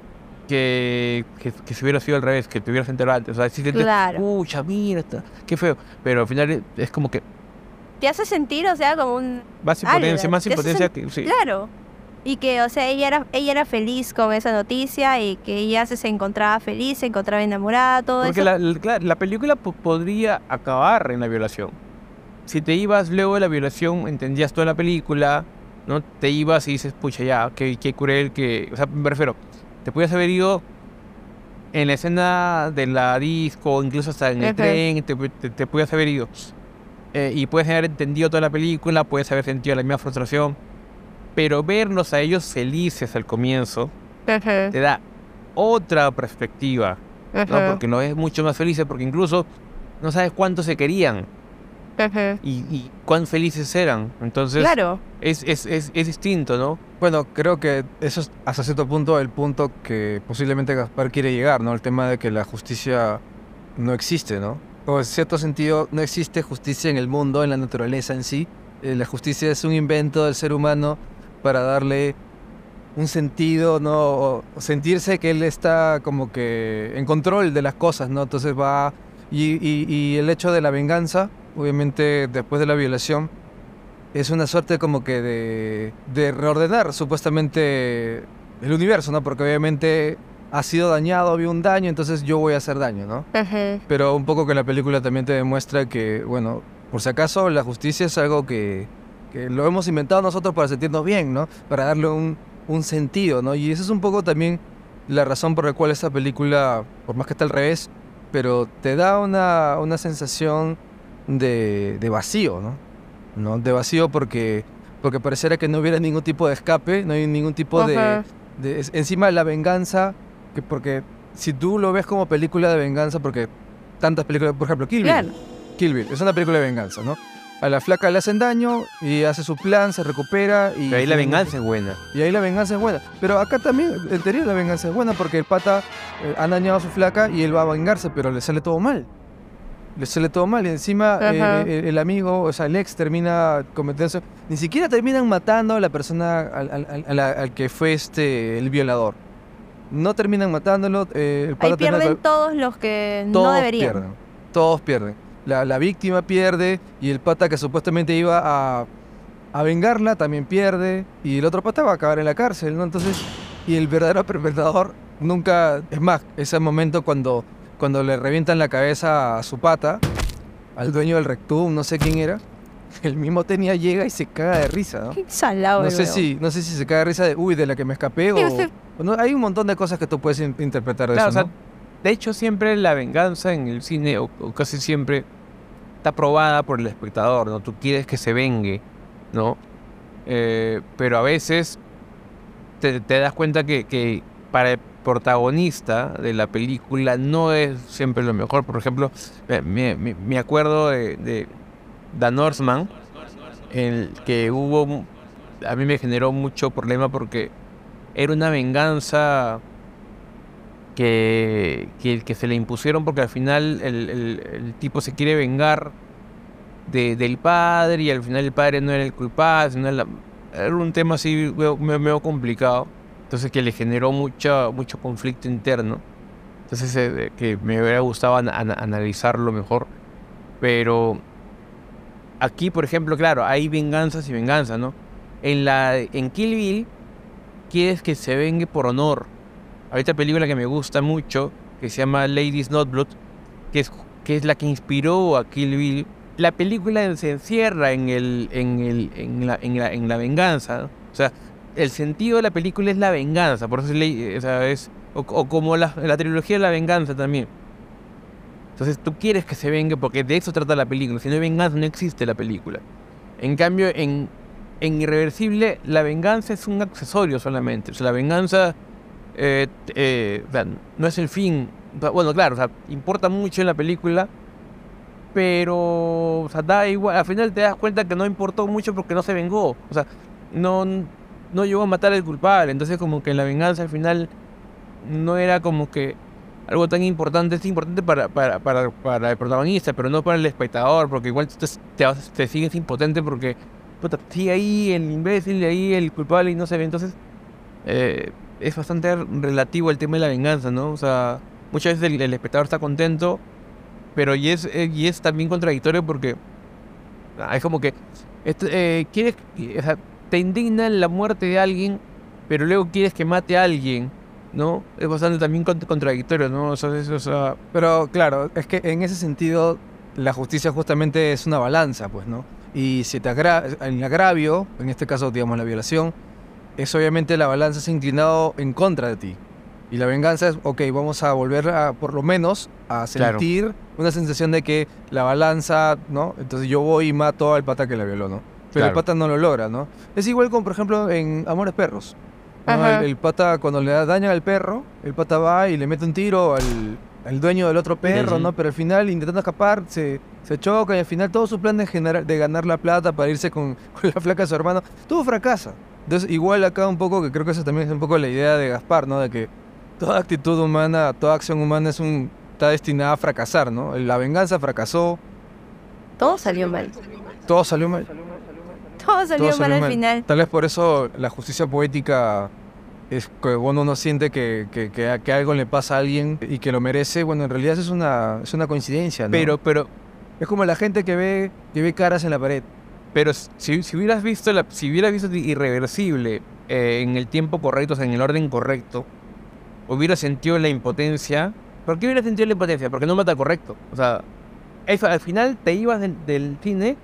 si hubiera sido al revés, que te hubieras enterado antes. O sea, si te pucha, mira, qué feo. Pero al final es como que... te hace sentir, o sea, como un... Más impotencia que... Sí. Claro. Y que, o sea, ella era feliz con esa noticia y que ella se encontraba feliz, se encontraba enamorada, todo eso. Porque la película podría acabar en la violación. Si te ibas luego de la violación, entendías toda la película ¿no? Te ibas y dices, pucha, ya, qué cruel que... O sea, me refiero, te podías haber ido en la escena de la disco, incluso hasta en el tren, te podías haber ido. Y puedes haber entendido toda la película, puedes haber sentido la misma frustración, pero verlos a ellos felices al comienzo te da otra perspectiva, ¿no? Porque los ves mucho más felices, porque incluso no sabes cuánto se querían y cuán felices eran. Entonces, claro, es distinto, ¿no? Bueno, creo que eso es hasta cierto punto el punto que posiblemente Gaspar quiere llegar, ¿no? El tema de que la justicia no existe, ¿no? O en cierto sentido, no existe justicia en el mundo, en la naturaleza en sí. La justicia es un invento del ser humano para darle un sentido, ¿no? O sentirse que él está como que en control de las cosas, ¿no? Entonces va... Y el hecho de la venganza, obviamente después de la violación, es una suerte como que de reordenar supuestamente el universo, ¿no? Porque obviamente ha sido dañado, había un daño, entonces yo voy a hacer daño, ¿no? Pero un poco que la película también te demuestra que, bueno, por si acaso la justicia es algo que lo hemos inventado nosotros para sentirnos bien, ¿no? Para darle un sentido, ¿no? Y esa es un poco también la razón por la cual esta película, por más que está al revés, pero te da una sensación de vacío, ¿no? De vacío porque pareciera que no hubiera ningún tipo de escape, no hay ningún tipo de encima la venganza, porque si tú lo ves como película de venganza, porque tantas películas, por ejemplo, Kill Bill, Claro. Kill Bill es una película de venganza, ¿no? A la flaca le hacen daño y hace su plan, se recupera y... Pero ahí la venganza es buena. Y ahí la venganza es buena. Pero acá también, en teoría, la venganza es buena porque el pata ha dañado a su flaca y él va a vengarse, pero le sale todo mal. Le sale todo mal y encima el amigo, o sea, el ex termina cometiendo... Ni siquiera terminan matando a la persona al que fue el violador. No terminan matándolo. El pata Ahí pierden todos los que no todos deberían. Todos pierden. La víctima pierde y el pata que supuestamente iba a vengarla también pierde y el otro pata va a acabar en la cárcel, ¿no? Entonces, y el verdadero perpetrador nunca... Es más, ese momento cuando le revientan la cabeza a su pata, al dueño del Rectum, no sé quién era, el mismo Tenia llega y se caga de risa, ¿no? Qué salado. No sé si se caga de risa de, uy, de la que me escapé o no, hay un montón de cosas que tú puedes interpretar de Claro, eso, o ¿no? sea, de hecho, siempre la venganza en el cine, o casi siempre, está probada por el espectador, ¿no? Tú quieres que se vengue, ¿no? Pero a veces te das cuenta que para el protagonista de la película no es siempre lo mejor. Por ejemplo, me acuerdo de The Northman, el que a mí me generó mucho problema porque era una venganza que se le impusieron porque al final el tipo se quiere vengar del padre y al final el padre no era el culpable, sino era un tema así medio complicado, entonces que le generó mucho conflicto interno. Entonces que me hubiera gustado analizarlo mejor, pero aquí, por ejemplo, claro, hay venganzas y venganzas, ¿no? En Kill Bill quieres que se vengue por honor. Hay otra película que me gusta mucho, que se llama Lady Snotblood, que es la que inspiró a Kill Bill. La película se encierra en la venganza, ¿no? O sea, el sentido de la película es la venganza, por eso o como la trilogía de la venganza también. Entonces tú quieres que se vengue porque de eso trata la película. Si no hay venganza, no existe la película. En cambio, en Irreversible, la venganza es un accesorio solamente. O sea, la venganza no es el fin. Bueno, claro, o sea, importa mucho en la película, pero o sea, da igual. Al final te das cuenta que no importó mucho porque no se vengó. O sea, no llegó a matar al culpable. Entonces, como que en la venganza al final no era como que algo tan importante. Es importante para el protagonista, pero no para el espectador, porque igual te sigues impotente porque puta, sigue ahí el imbécil, ahí el culpable y no se ve. Entonces es bastante relativo el tema de la venganza, ¿no? O sea, muchas veces el espectador está contento, pero y es también contradictorio porque es como que quieres, o sea, te indigna la muerte de alguien, pero luego quieres que mate a alguien, ¿no? Es bastante también contradictorio, ¿no? O sea, pero claro, es que en ese sentido la justicia justamente es una balanza, pues, ¿no? y si en el agravio, en este caso digamos la violación, es obviamente la balanza se ha inclinado en contra de ti. Y la venganza es, ok, vamos a volver a, por lo menos, a sentir una sensación de que la balanza, ¿no? Entonces yo voy y mato al pata que la violó, ¿no? Pero el pata no lo logra, ¿no? Es igual como, por ejemplo, en Amores Perros, ¿no? El pata, cuando le dañan al perro, el pata va y le mete un tiro al dueño del otro perro, ¿no? Pero al final, intentando escapar, se choca y al final todo su plan de ganar la plata para irse con la flaca de su hermano, todo fracasa. Entonces, igual acá un poco, que creo que esa también es un poco la idea de Gaspar, ¿no? De que toda actitud humana, toda acción humana está destinada a fracasar, ¿no? La venganza fracasó. Todo salió mal. Todo salió mal. Todo salió mal al final. Tal vez por eso la justicia poética es que cuando uno siente que algo le pasa a alguien y que lo merece, bueno, en realidad es una coincidencia, ¿no? Pero es como la gente que ve caras en la pared. Pero si hubieras visto Irreversible en el tiempo correcto, o sea, en el orden correcto, hubiera sentido la impotencia. ¿Por qué hubiera sentido la impotencia? Porque no mata correcto. O sea, eso, al final te ibas del cine,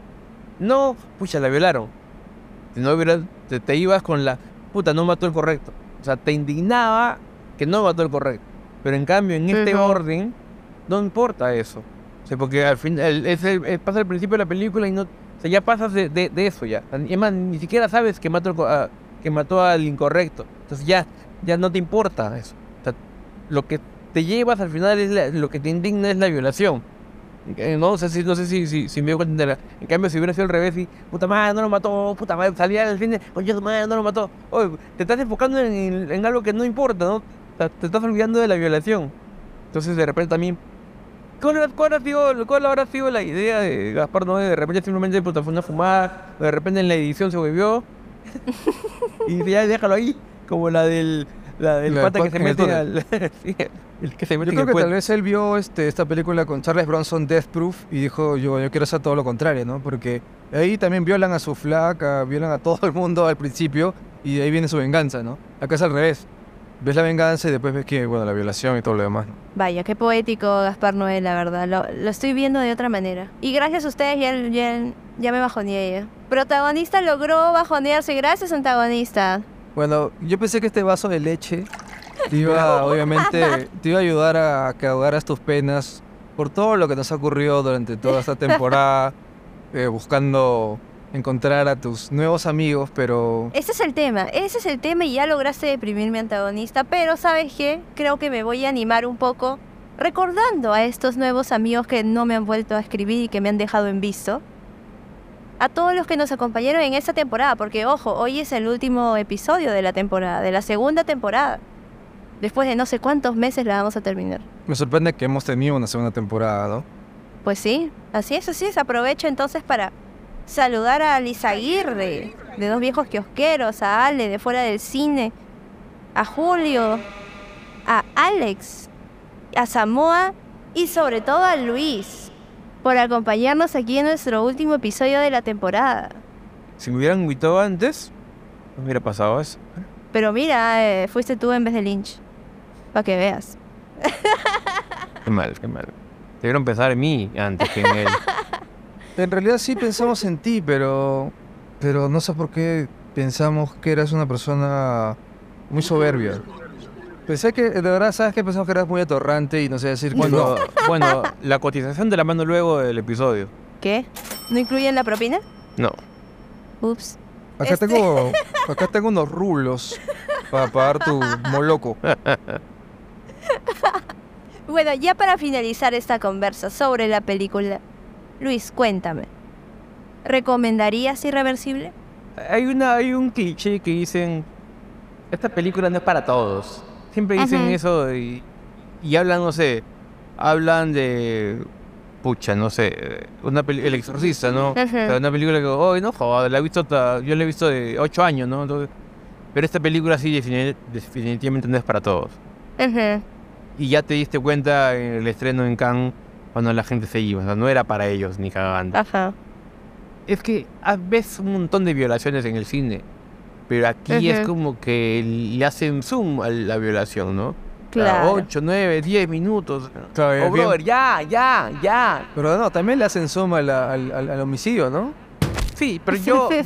no, pucha, la violaron. Si no te ibas con la, puta, no mató el correcto. O sea, te indignaba que no mató el correcto. Pero en cambio, en este orden, no importa eso. O sea, porque al final, pasa al principio de la película y no... O sea, ya pasas de eso ya. Es más, ni siquiera sabes que mató al incorrecto. Entonces ya no te importa eso. O sea, lo que te llevas al final lo que te indigna es la violación. No sé si me voy a entender. En cambio, si hubiera sido al revés y puta madre, no lo mató, puta madre, salía del cine, coño su madre, no lo mató. Oye, te estás enfocando en algo que no importa, ¿no? O sea, te estás olvidando de la violación. Entonces de repente también, ¿cuál habrá sido la idea de Gaspar Noé? De repente simplemente puta, fue una fumada, de repente en la edición se volvió y ya déjalo ahí, como la del pata que se mete al... sí, el que se mete. Yo creo que tal vez él vio esta película con Charles Bronson, Death Proof, y dijo, yo quiero hacer todo lo contrario, ¿no? Porque ahí también violan a su flaca, violan a todo el mundo al principio, y de ahí viene su venganza, ¿no? Acá es al revés. Ves la venganza y después ves que, bueno, la violación y todo lo demás, ¿no? Vaya, qué poético Gaspar Noé, la verdad. Lo estoy viendo de otra manera. Y gracias a ustedes ya me bajoneé. Protagonista logró bajonearse. Gracias, antagonista. Bueno, yo pensé que este vaso de leche obviamente, te iba a ayudar a que ahogaras tus penas por todo lo que nos ha ocurrido durante toda esta temporada, buscando encontrar a tus nuevos amigos, pero... Ese es el tema y ya lograste deprimirme, antagonista, pero ¿sabes qué? Creo que me voy a animar un poco recordando a estos nuevos amigos que no me han vuelto a escribir y que me han dejado en visto. A todos los que nos acompañaron en esta temporada, porque ojo, hoy es el último episodio de la temporada, de la segunda temporada. Después de no sé cuántos meses la vamos a terminar. Me sorprende que hemos tenido una segunda temporada, ¿no? Pues sí, así es. Aprovecho entonces para saludar a Lizaguirre, de Dos Viejos Kiosqueros, a Ale, de Fuera del Cine, a Julio, a Alex, a Samoa y sobre todo a Luis, por acompañarnos aquí en nuestro último episodio de la temporada. Si me hubieran invitado antes, no hubiera pasado eso. Pero mira, fuiste tú en vez de Lynch, para que veas. Qué mal. Debieron pensar en mí antes que en él. En realidad sí pensamos en ti, pero no sé por qué pensamos que eras una persona muy soberbia. Pensé que, de verdad, ¿sabes qué? Pensamos que eras muy atorrante y no sé decir... Bueno, la cotización te la mando luego del episodio. ¿Qué? ¿No incluyen la propina? No. Ups. Acá tengo unos rulos para pagar tu moloco. Bueno, ya para finalizar esta conversa sobre la película, Luis, cuéntame, ¿recomendarías Irreversible? Hay un cliché que dicen, esta película no es para todos. Siempre dicen eso y hablan, no sé, pucha, no sé, El Exorcista, ¿no? O sea, una película que, oh, no joder, yo la he visto de 8 años, ¿no? Entonces, pero esta película sí definitivamente no es para todos. Y ya te diste cuenta en el estreno en Cannes cuando la gente se iba, o sea, no era para ellos ni cagando. Es que ves un montón de violaciones en el cine, pero aquí es como que le hacen zoom a la violación, ¿no? Claro. 8, 9, 10 minutos. Claro, brother, ya. Pero no, también le hacen zoom al homicidio, ¿no? Sí, pero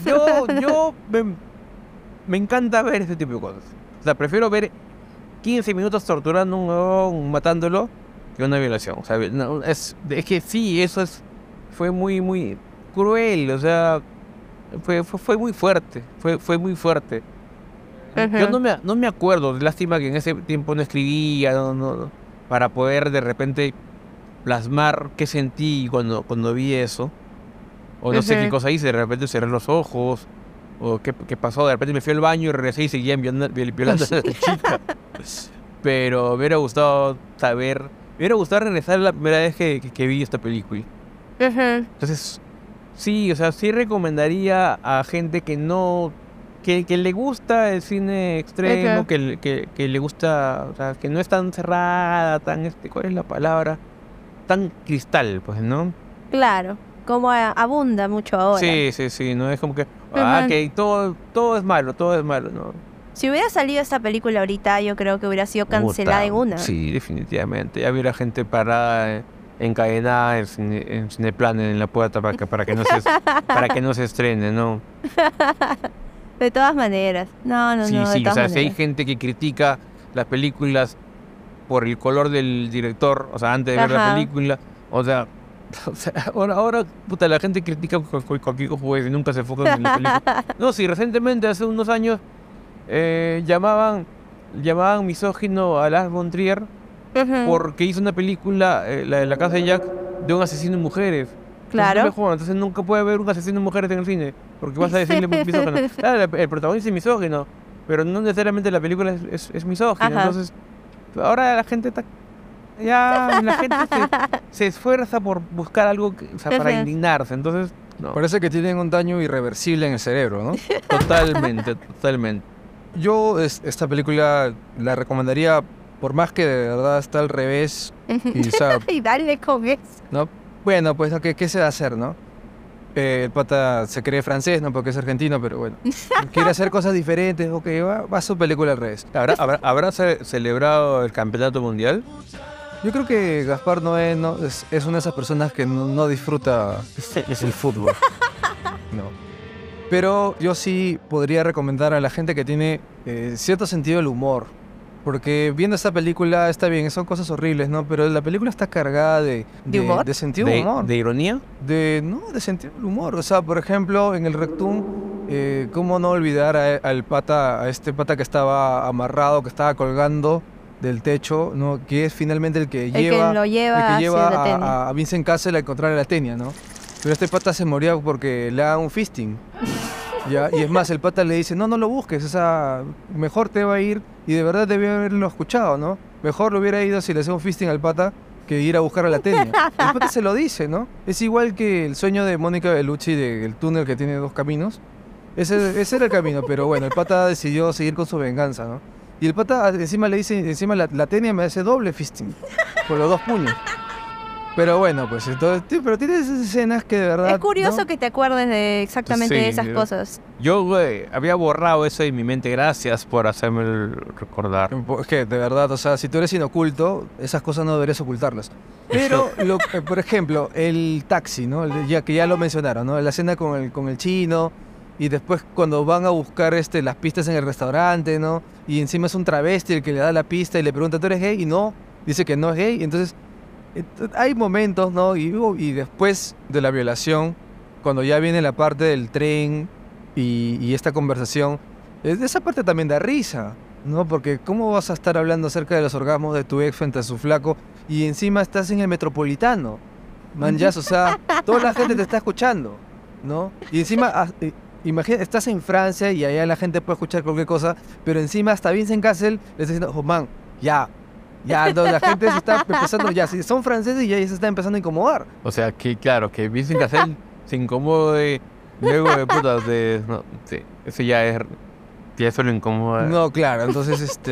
me encanta ver este tipo de cosas. O sea, prefiero ver 15 minutos torturando a un huevón, matándolo, que una violación. O sea, no, es que sí, fue muy, muy cruel. O sea, fue muy fuerte. Fue muy fuerte. Yo no me acuerdo, lástima que en ese tiempo no escribía, para poder de repente plasmar qué sentí cuando vi eso. O no sé qué cosa hice, de repente cerré los ojos. O qué pasó, de repente me fui al baño y regresé y seguían violando a esa chica. Pero me hubiera gustado regresar la primera vez que vi esta película. Entonces, sí, o sea, sí recomendaría a gente que le gusta el cine extremo, que le gusta, o sea, que no es tan cerrada, tan, ¿cuál es la palabra? Tan cristal, pues, ¿no? Claro. Como abunda mucho ahora. Sí, no es como que, que todo es malo, ¿no? Si hubiera salido esta película ahorita, yo creo que hubiera sido cancelada en una. Sí, definitivamente. Ya hubiera gente parada, encadenada en Cineplan en la puerta para que no se estrene, ¿no? De todas maneras. No. Sí, o sea, si hay gente que critica las películas por el color del director, o sea, antes de ver la película, o sea, ahora puta, la gente critica cualquier juez y nunca se enfoca en la película. No, sí, recientemente, hace unos años, llamaban misógino a Lars von Trier porque hizo una película, la Casa de Jack, de un asesino de mujeres. Claro. Entonces nunca puede haber un asesino de mujeres en el cine, porque vas a decirle misógino. Claro, el protagonista es misógino, pero no necesariamente la película es misógina. Entonces, ahora la gente se esfuerza por buscar algo para indignarse. Entonces, no. Parece que tienen un daño irreversible en el cerebro, ¿no? Totalmente. Yo esta película la recomendaría, por más que de verdad está al revés. Y dale con eso. ¿No? Bueno, pues, ¿qué se va a hacer, no? El pata se cree francés, ¿no? Porque es argentino, pero bueno. Quiere hacer cosas diferentes, ok, va a su película al revés. ¿Habrá celebrado el campeonato mundial? Yo creo que Gaspar Noé es una de esas personas que no disfruta el fútbol. No. Pero yo sí podría recomendar a la gente que tiene cierto sentido del humor. Porque viendo esta película, está bien, son cosas horribles, ¿no? Pero la película está cargada de humor. De sentido del humor. ¿De ironía? De sentido del humor. O sea, por ejemplo, en el Rectum, ¿cómo no olvidar a este pata que estaba amarrado, que estaba colgando del techo, ¿no? Que es finalmente el que lleva a Vincent Cassel a encontrar a la Tenia, ¿no? Pero este pata se moría porque le da un fisting. ¿Ya? Y es más, el pata le dice, no lo busques, mejor te va a ir, y de verdad debía haberlo escuchado, ¿no? Mejor lo hubiera ido si le hacía un fisting al pata que ir a buscar a la Tenia. El pata se lo dice, ¿no? Es igual que el sueño de Mónica Bellucci del túnel que tiene dos caminos. Ese era el camino, pero bueno, el pata decidió seguir con su venganza, ¿no? Y el pata encima le dice, la Tenia me hace doble fisting, por los dos puños. Pero bueno, pues entonces, pero tienes esas escenas que de verdad... Es curioso, ¿no?, que te acuerdes de exactamente de esas cosas. Yo, había borrado eso de mi mente. Gracias por hacerme recordar. Es que, de verdad, o sea, si tú eres inoculto, esas cosas no deberías ocultarlas. Pero, por ejemplo, el taxi, ¿no? Que ya lo mencionaron, ¿no? La escena con el chino, y después cuando van a buscar las pistas en el restaurante, ¿no? Y encima es un travesti el que le da la pista y le pregunta, ¿tú eres gay? Y no, dice que no es gay. Entonces, hay momentos, ¿no? Y después de la violación, cuando ya viene la parte del tren y esta conversación, esa parte también da risa, ¿no? Porque ¿cómo vas a estar hablando acerca de los orgasmos de tu ex frente a su flaco y encima estás en el Metropolitano? Manjas, o sea, toda la gente te está escuchando, ¿no? Y encima, imagina, estás en Francia y allá la gente puede escuchar cualquier cosa, pero encima hasta Vincent Cassel le está diciendo, oh man, ya, entonces la gente se está empezando, si son franceses ya se está empezando a incomodar. O sea, que claro, que Vincent Cassel se incomode luego de putas no, sí, eso ya eso lo incomoda. No, claro, entonces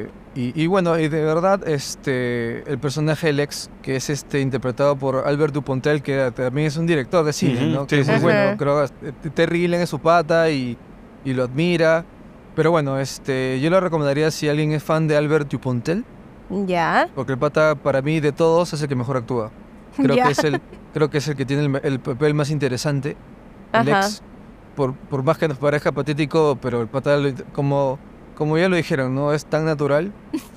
y bueno, y de verdad el personaje Lex, que es interpretado por Albert Dupontel, que también es un director de cine, ¿no? Que es muy bueno, creo que Terry Gilliam es su pata y lo admira. Pero bueno, yo lo recomendaría si alguien es fan de Albert Dupontel. Ya. Porque el pata, para mí, de todos, es el que mejor actúa. Creo que es el que tiene el papel más interesante. el Ajá. ex. Por más que nos parezca patético, pero el pata, como ya lo dijeron, ¿no? Es tan natural.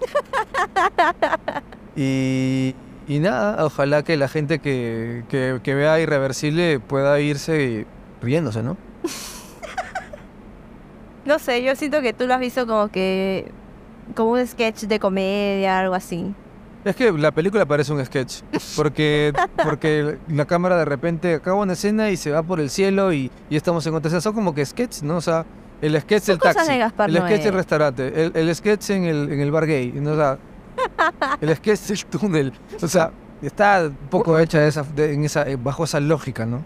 Y nada, ojalá que la gente que vea Irreversible pueda irse riéndose, ¿no? No sé, yo siento que tú lo has visto como un sketch de comedia, algo así. Es que la película parece un sketch, porque la cámara de repente acaba una escena y se va por el cielo y estamos en otra escena. Son como que sketch, ¿no? O sea, el sketch del cosas taxi, de Gaspar el sketch Noé. del restaurante, el sketch en el bar gay, ¿no? O sea, el sketch del túnel. O sea, está un poco hecha bajo esa lógica, ¿no?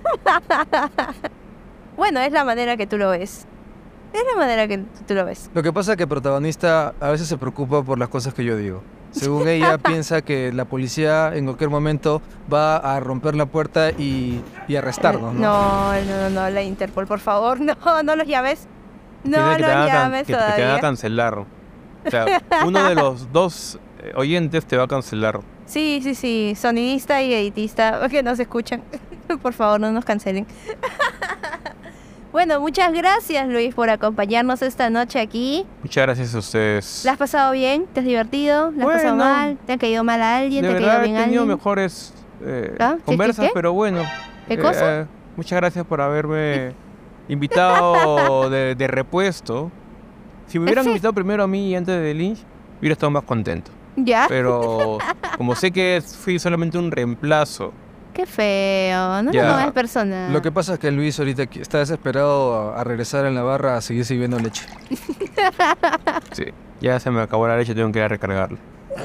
Bueno, es la manera que tú lo ves. Es la manera que tú lo ves. Lo que pasa es que el protagonista a veces se preocupa por las cosas que yo digo. Según ella, piensa que la policía en cualquier momento va a romper la puerta y arrestarnos, ¿no? No, la Interpol, por favor, no los llames. No Tiene los que te van a llames que te van a todavía. cancelar. O sea, uno de los dos oyentes te va a cancelar. Sí, sonidista y editista, que nos escuchan. Por favor, no nos cancelen. Bueno, muchas gracias, Luis, por acompañarnos esta noche aquí. Muchas gracias a ustedes. ¿La has pasado bien? ¿Te has divertido? ¿La has pasado Bueno, mal? ¿Te ha caído mal a alguien? De ¿Te ha verdad caído he bien a tenido alguien? mejores ¿Ah? conversas, ¿Qué? pero bueno. ¿Qué cosa? Muchas gracias por haberme invitado de repuesto. Si me hubieran invitado primero a mí y antes de Lynch, hubiera estado más contento. ¿Ya? Pero como sé que fui solamente un reemplazo. Qué feo, no Ya. lo tomes personal. Lo que pasa es que Luis ahorita está desesperado a regresar en la barra a seguir sirviendo leche. Sí, ya se me acabó la leche, tengo que ir a recargarla.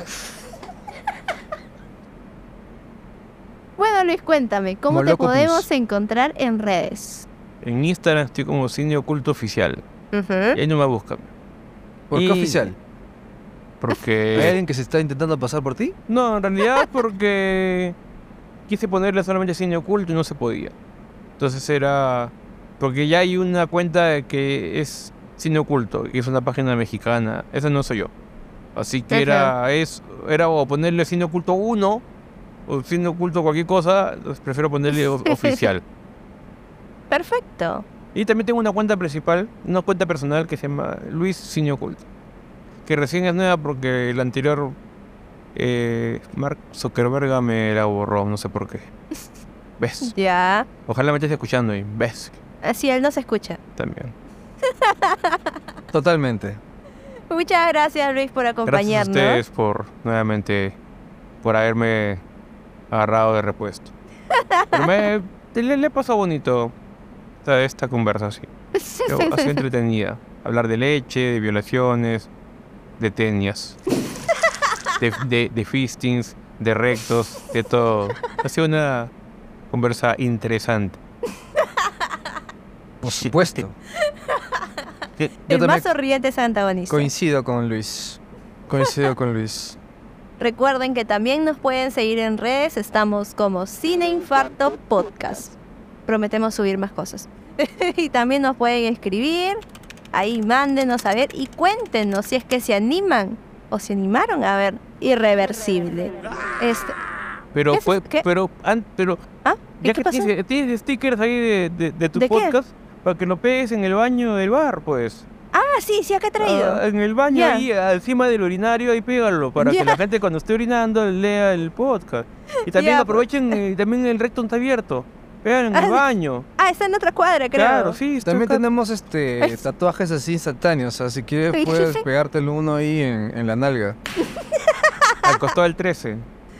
Bueno, Luis, cuéntame, ¿cómo Como te loco, podemos pues. encontrar en redes? En Instagram estoy como Cine Oculto Oficial. Y ahí no me buscan. ¿Por qué oficial? Porque... ¿Hay alguien que se está intentando pasar por ti? No, en realidad porque quise ponerle solamente Cine Oculto y no se podía. Entonces era... Porque ya hay una cuenta que es Cine Oculto y es una página mexicana. Esa no soy yo. Así que era o ponerle Cine Oculto 1 o Cine Oculto cualquier cosa. Entonces prefiero ponerle oficial. Perfecto. Y también tengo una cuenta principal, una cuenta personal que se llama Luis Cine Oculto. Que recién es nueva porque la anterior Mark Zuckerberg me la borró, no sé por qué. ¿Ves? Ya. Ojalá me estés escuchando y ves Así él nos escucha. también. Totalmente. Muchas gracias, Luis, por Gracias a acompañarnos. ustedes nuevamente, por haberme agarrado de repuesto. Pero le pasó bonito esta conversación. Ha sido entretenida. Hablar de leche, de violaciones, de tenias, de fistings, de rectos, de todo. Ha sido una conversa interesante. Por supuesto. El más sonriente es antagonista. Coincido con Luis. Recuerden que también nos pueden seguir en redes. Estamos como Cine Infarto Podcast. Prometemos subir más cosas. Y también nos pueden escribir. Ahí mándenos a ver y cuéntenos si es que se animan o se animaron a ver Irreversible. Pero ¿Qué fue, haces? ¿Qué? pero ya ¿Qué que pasó? tienes stickers ahí de tu ¿De qué? podcast, para que lo pegues en el baño del bar, pues. Sí, acá he traído. En el baño Ya. ahí, encima del urinario, ahí pégalo, para Ya. que la gente cuando esté orinando lea el podcast. Y también Ya, aprovechen, también el recto está abierto. Pegan en el baño. Está en otra cuadra, creo. Claro, sí. está También acá. tenemos tatuajes así instantáneos. O sea, si quieres Sí, puedes sí. pegártelo uno ahí en la nalga. Al costado del 13.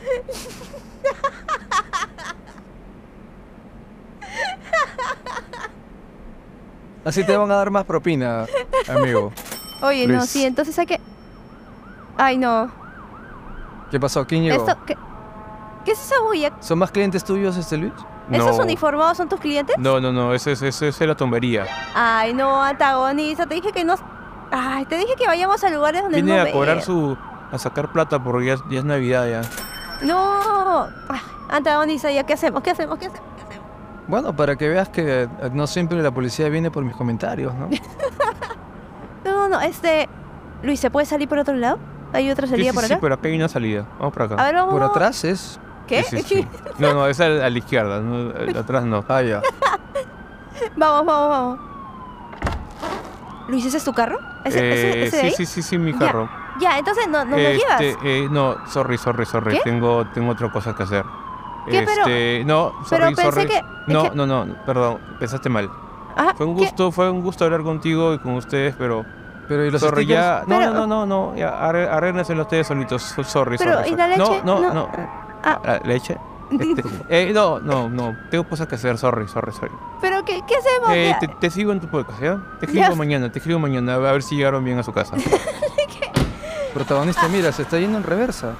Así te van a dar más propina, amigo. Oye, no, Luis. sí, entonces hay que... Ay, no. ¿Qué pasó? ¿Quién llegó? ¿Qué es esa bulla? ¿Son más clientes tuyos, Luis? ¿Esos uniformados son tus clientes? No, eso es la tombería. Ay, no, antagonista, te dije que no... Ay, te dije que vayamos a lugares donde Viene no a cobrar veo. a sacar plata porque ya es Navidad ya. No. Ay, antagonista, ¿ya qué hacemos? ¿Qué hacemos? Bueno, para que veas que no siempre la policía viene por mis comentarios, ¿no? No, Luis, ¿se puede salir por otro lado? ¿Hay otra salida Sí, por acá? pero acá hay una salida. Vamos por acá. A ver, vamos. Por atrás es... ¿Qué? Sí. No, es a la izquierda, no, atrás no. Ah, ya. Vamos. Luis, ¿ese es tu carro? ¿Ese de ahí? Sí, mi carro. Ya, entonces ¿nos lo llevas? No, sorry. ¿Qué? Tengo otra cosa que hacer. ¿Qué? No, sorry. Que... No, perdón, pensaste mal. Ajá, fue un gusto hablar contigo y con ustedes, pero ¿y los sorry, stickers? ya. No, ya, arréglense ustedes solitos. Sorry. ¿Y la leche? No. ¿La leche? No, tengo cosas que hacer, sorry. ¿Pero qué hacemos? Te sigo en tu podcast, ¿ya? Te escribo mañana, a ver si llegaron bien a su casa. Protagonista, mira, se está yendo en reversa.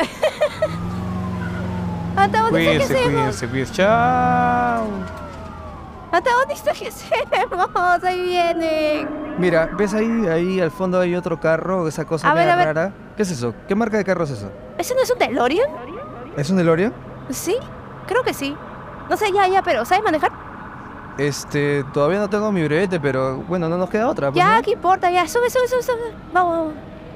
Antagonista, Cuídense, chao. Antagonista, ¿qué hacemos? Ahí vienen. Mira, ¿ves ahí al fondo hay otro carro, esa cosa rara? ¿Qué es eso? ¿Qué marca de carro es eso? ¿Ese no es un DeLorean? ¿Es un DeLorean? Sí, creo que sí. No sé, ya, pero ¿sabes manejar? Todavía no tengo mi brevete, pero bueno, no nos queda otra. Pues, ya, ¿no? ¿qué importa? Ya, sube. Vamos.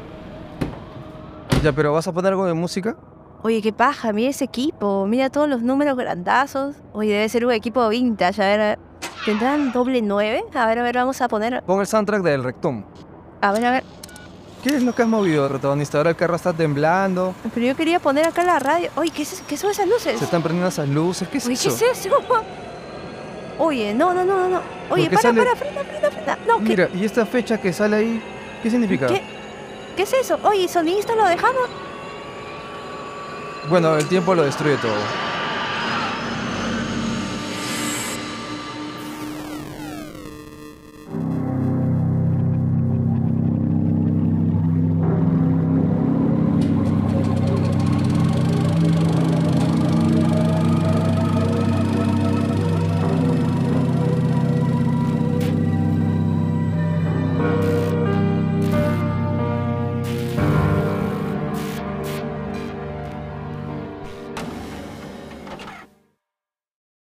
Ya, pero ¿vas a poner algo de música? Oye, qué paja, mira ese equipo. Mira todos los números grandazos. Oye, debe ser un equipo vintage. A ver, ¿tendrán doble 9? A ver, vamos a poner... Pon el soundtrack del Rectum. A ver. ¿Qué es lo que has movido, protagonista? Ahora el carro está temblando. Pero yo quería poner acá la radio. Oye, ¿qué son esas luces? Se están prendiendo esas luces. ¿Qué es eso? ¿Qué es eso? Oye, no. Oye, frena. No, mira, ¿y esta fecha que sale ahí? ¿Qué significa? ¿Qué es eso? Oye, sonidista, ¿lo dejamos? Bueno, el tiempo lo destruye todo.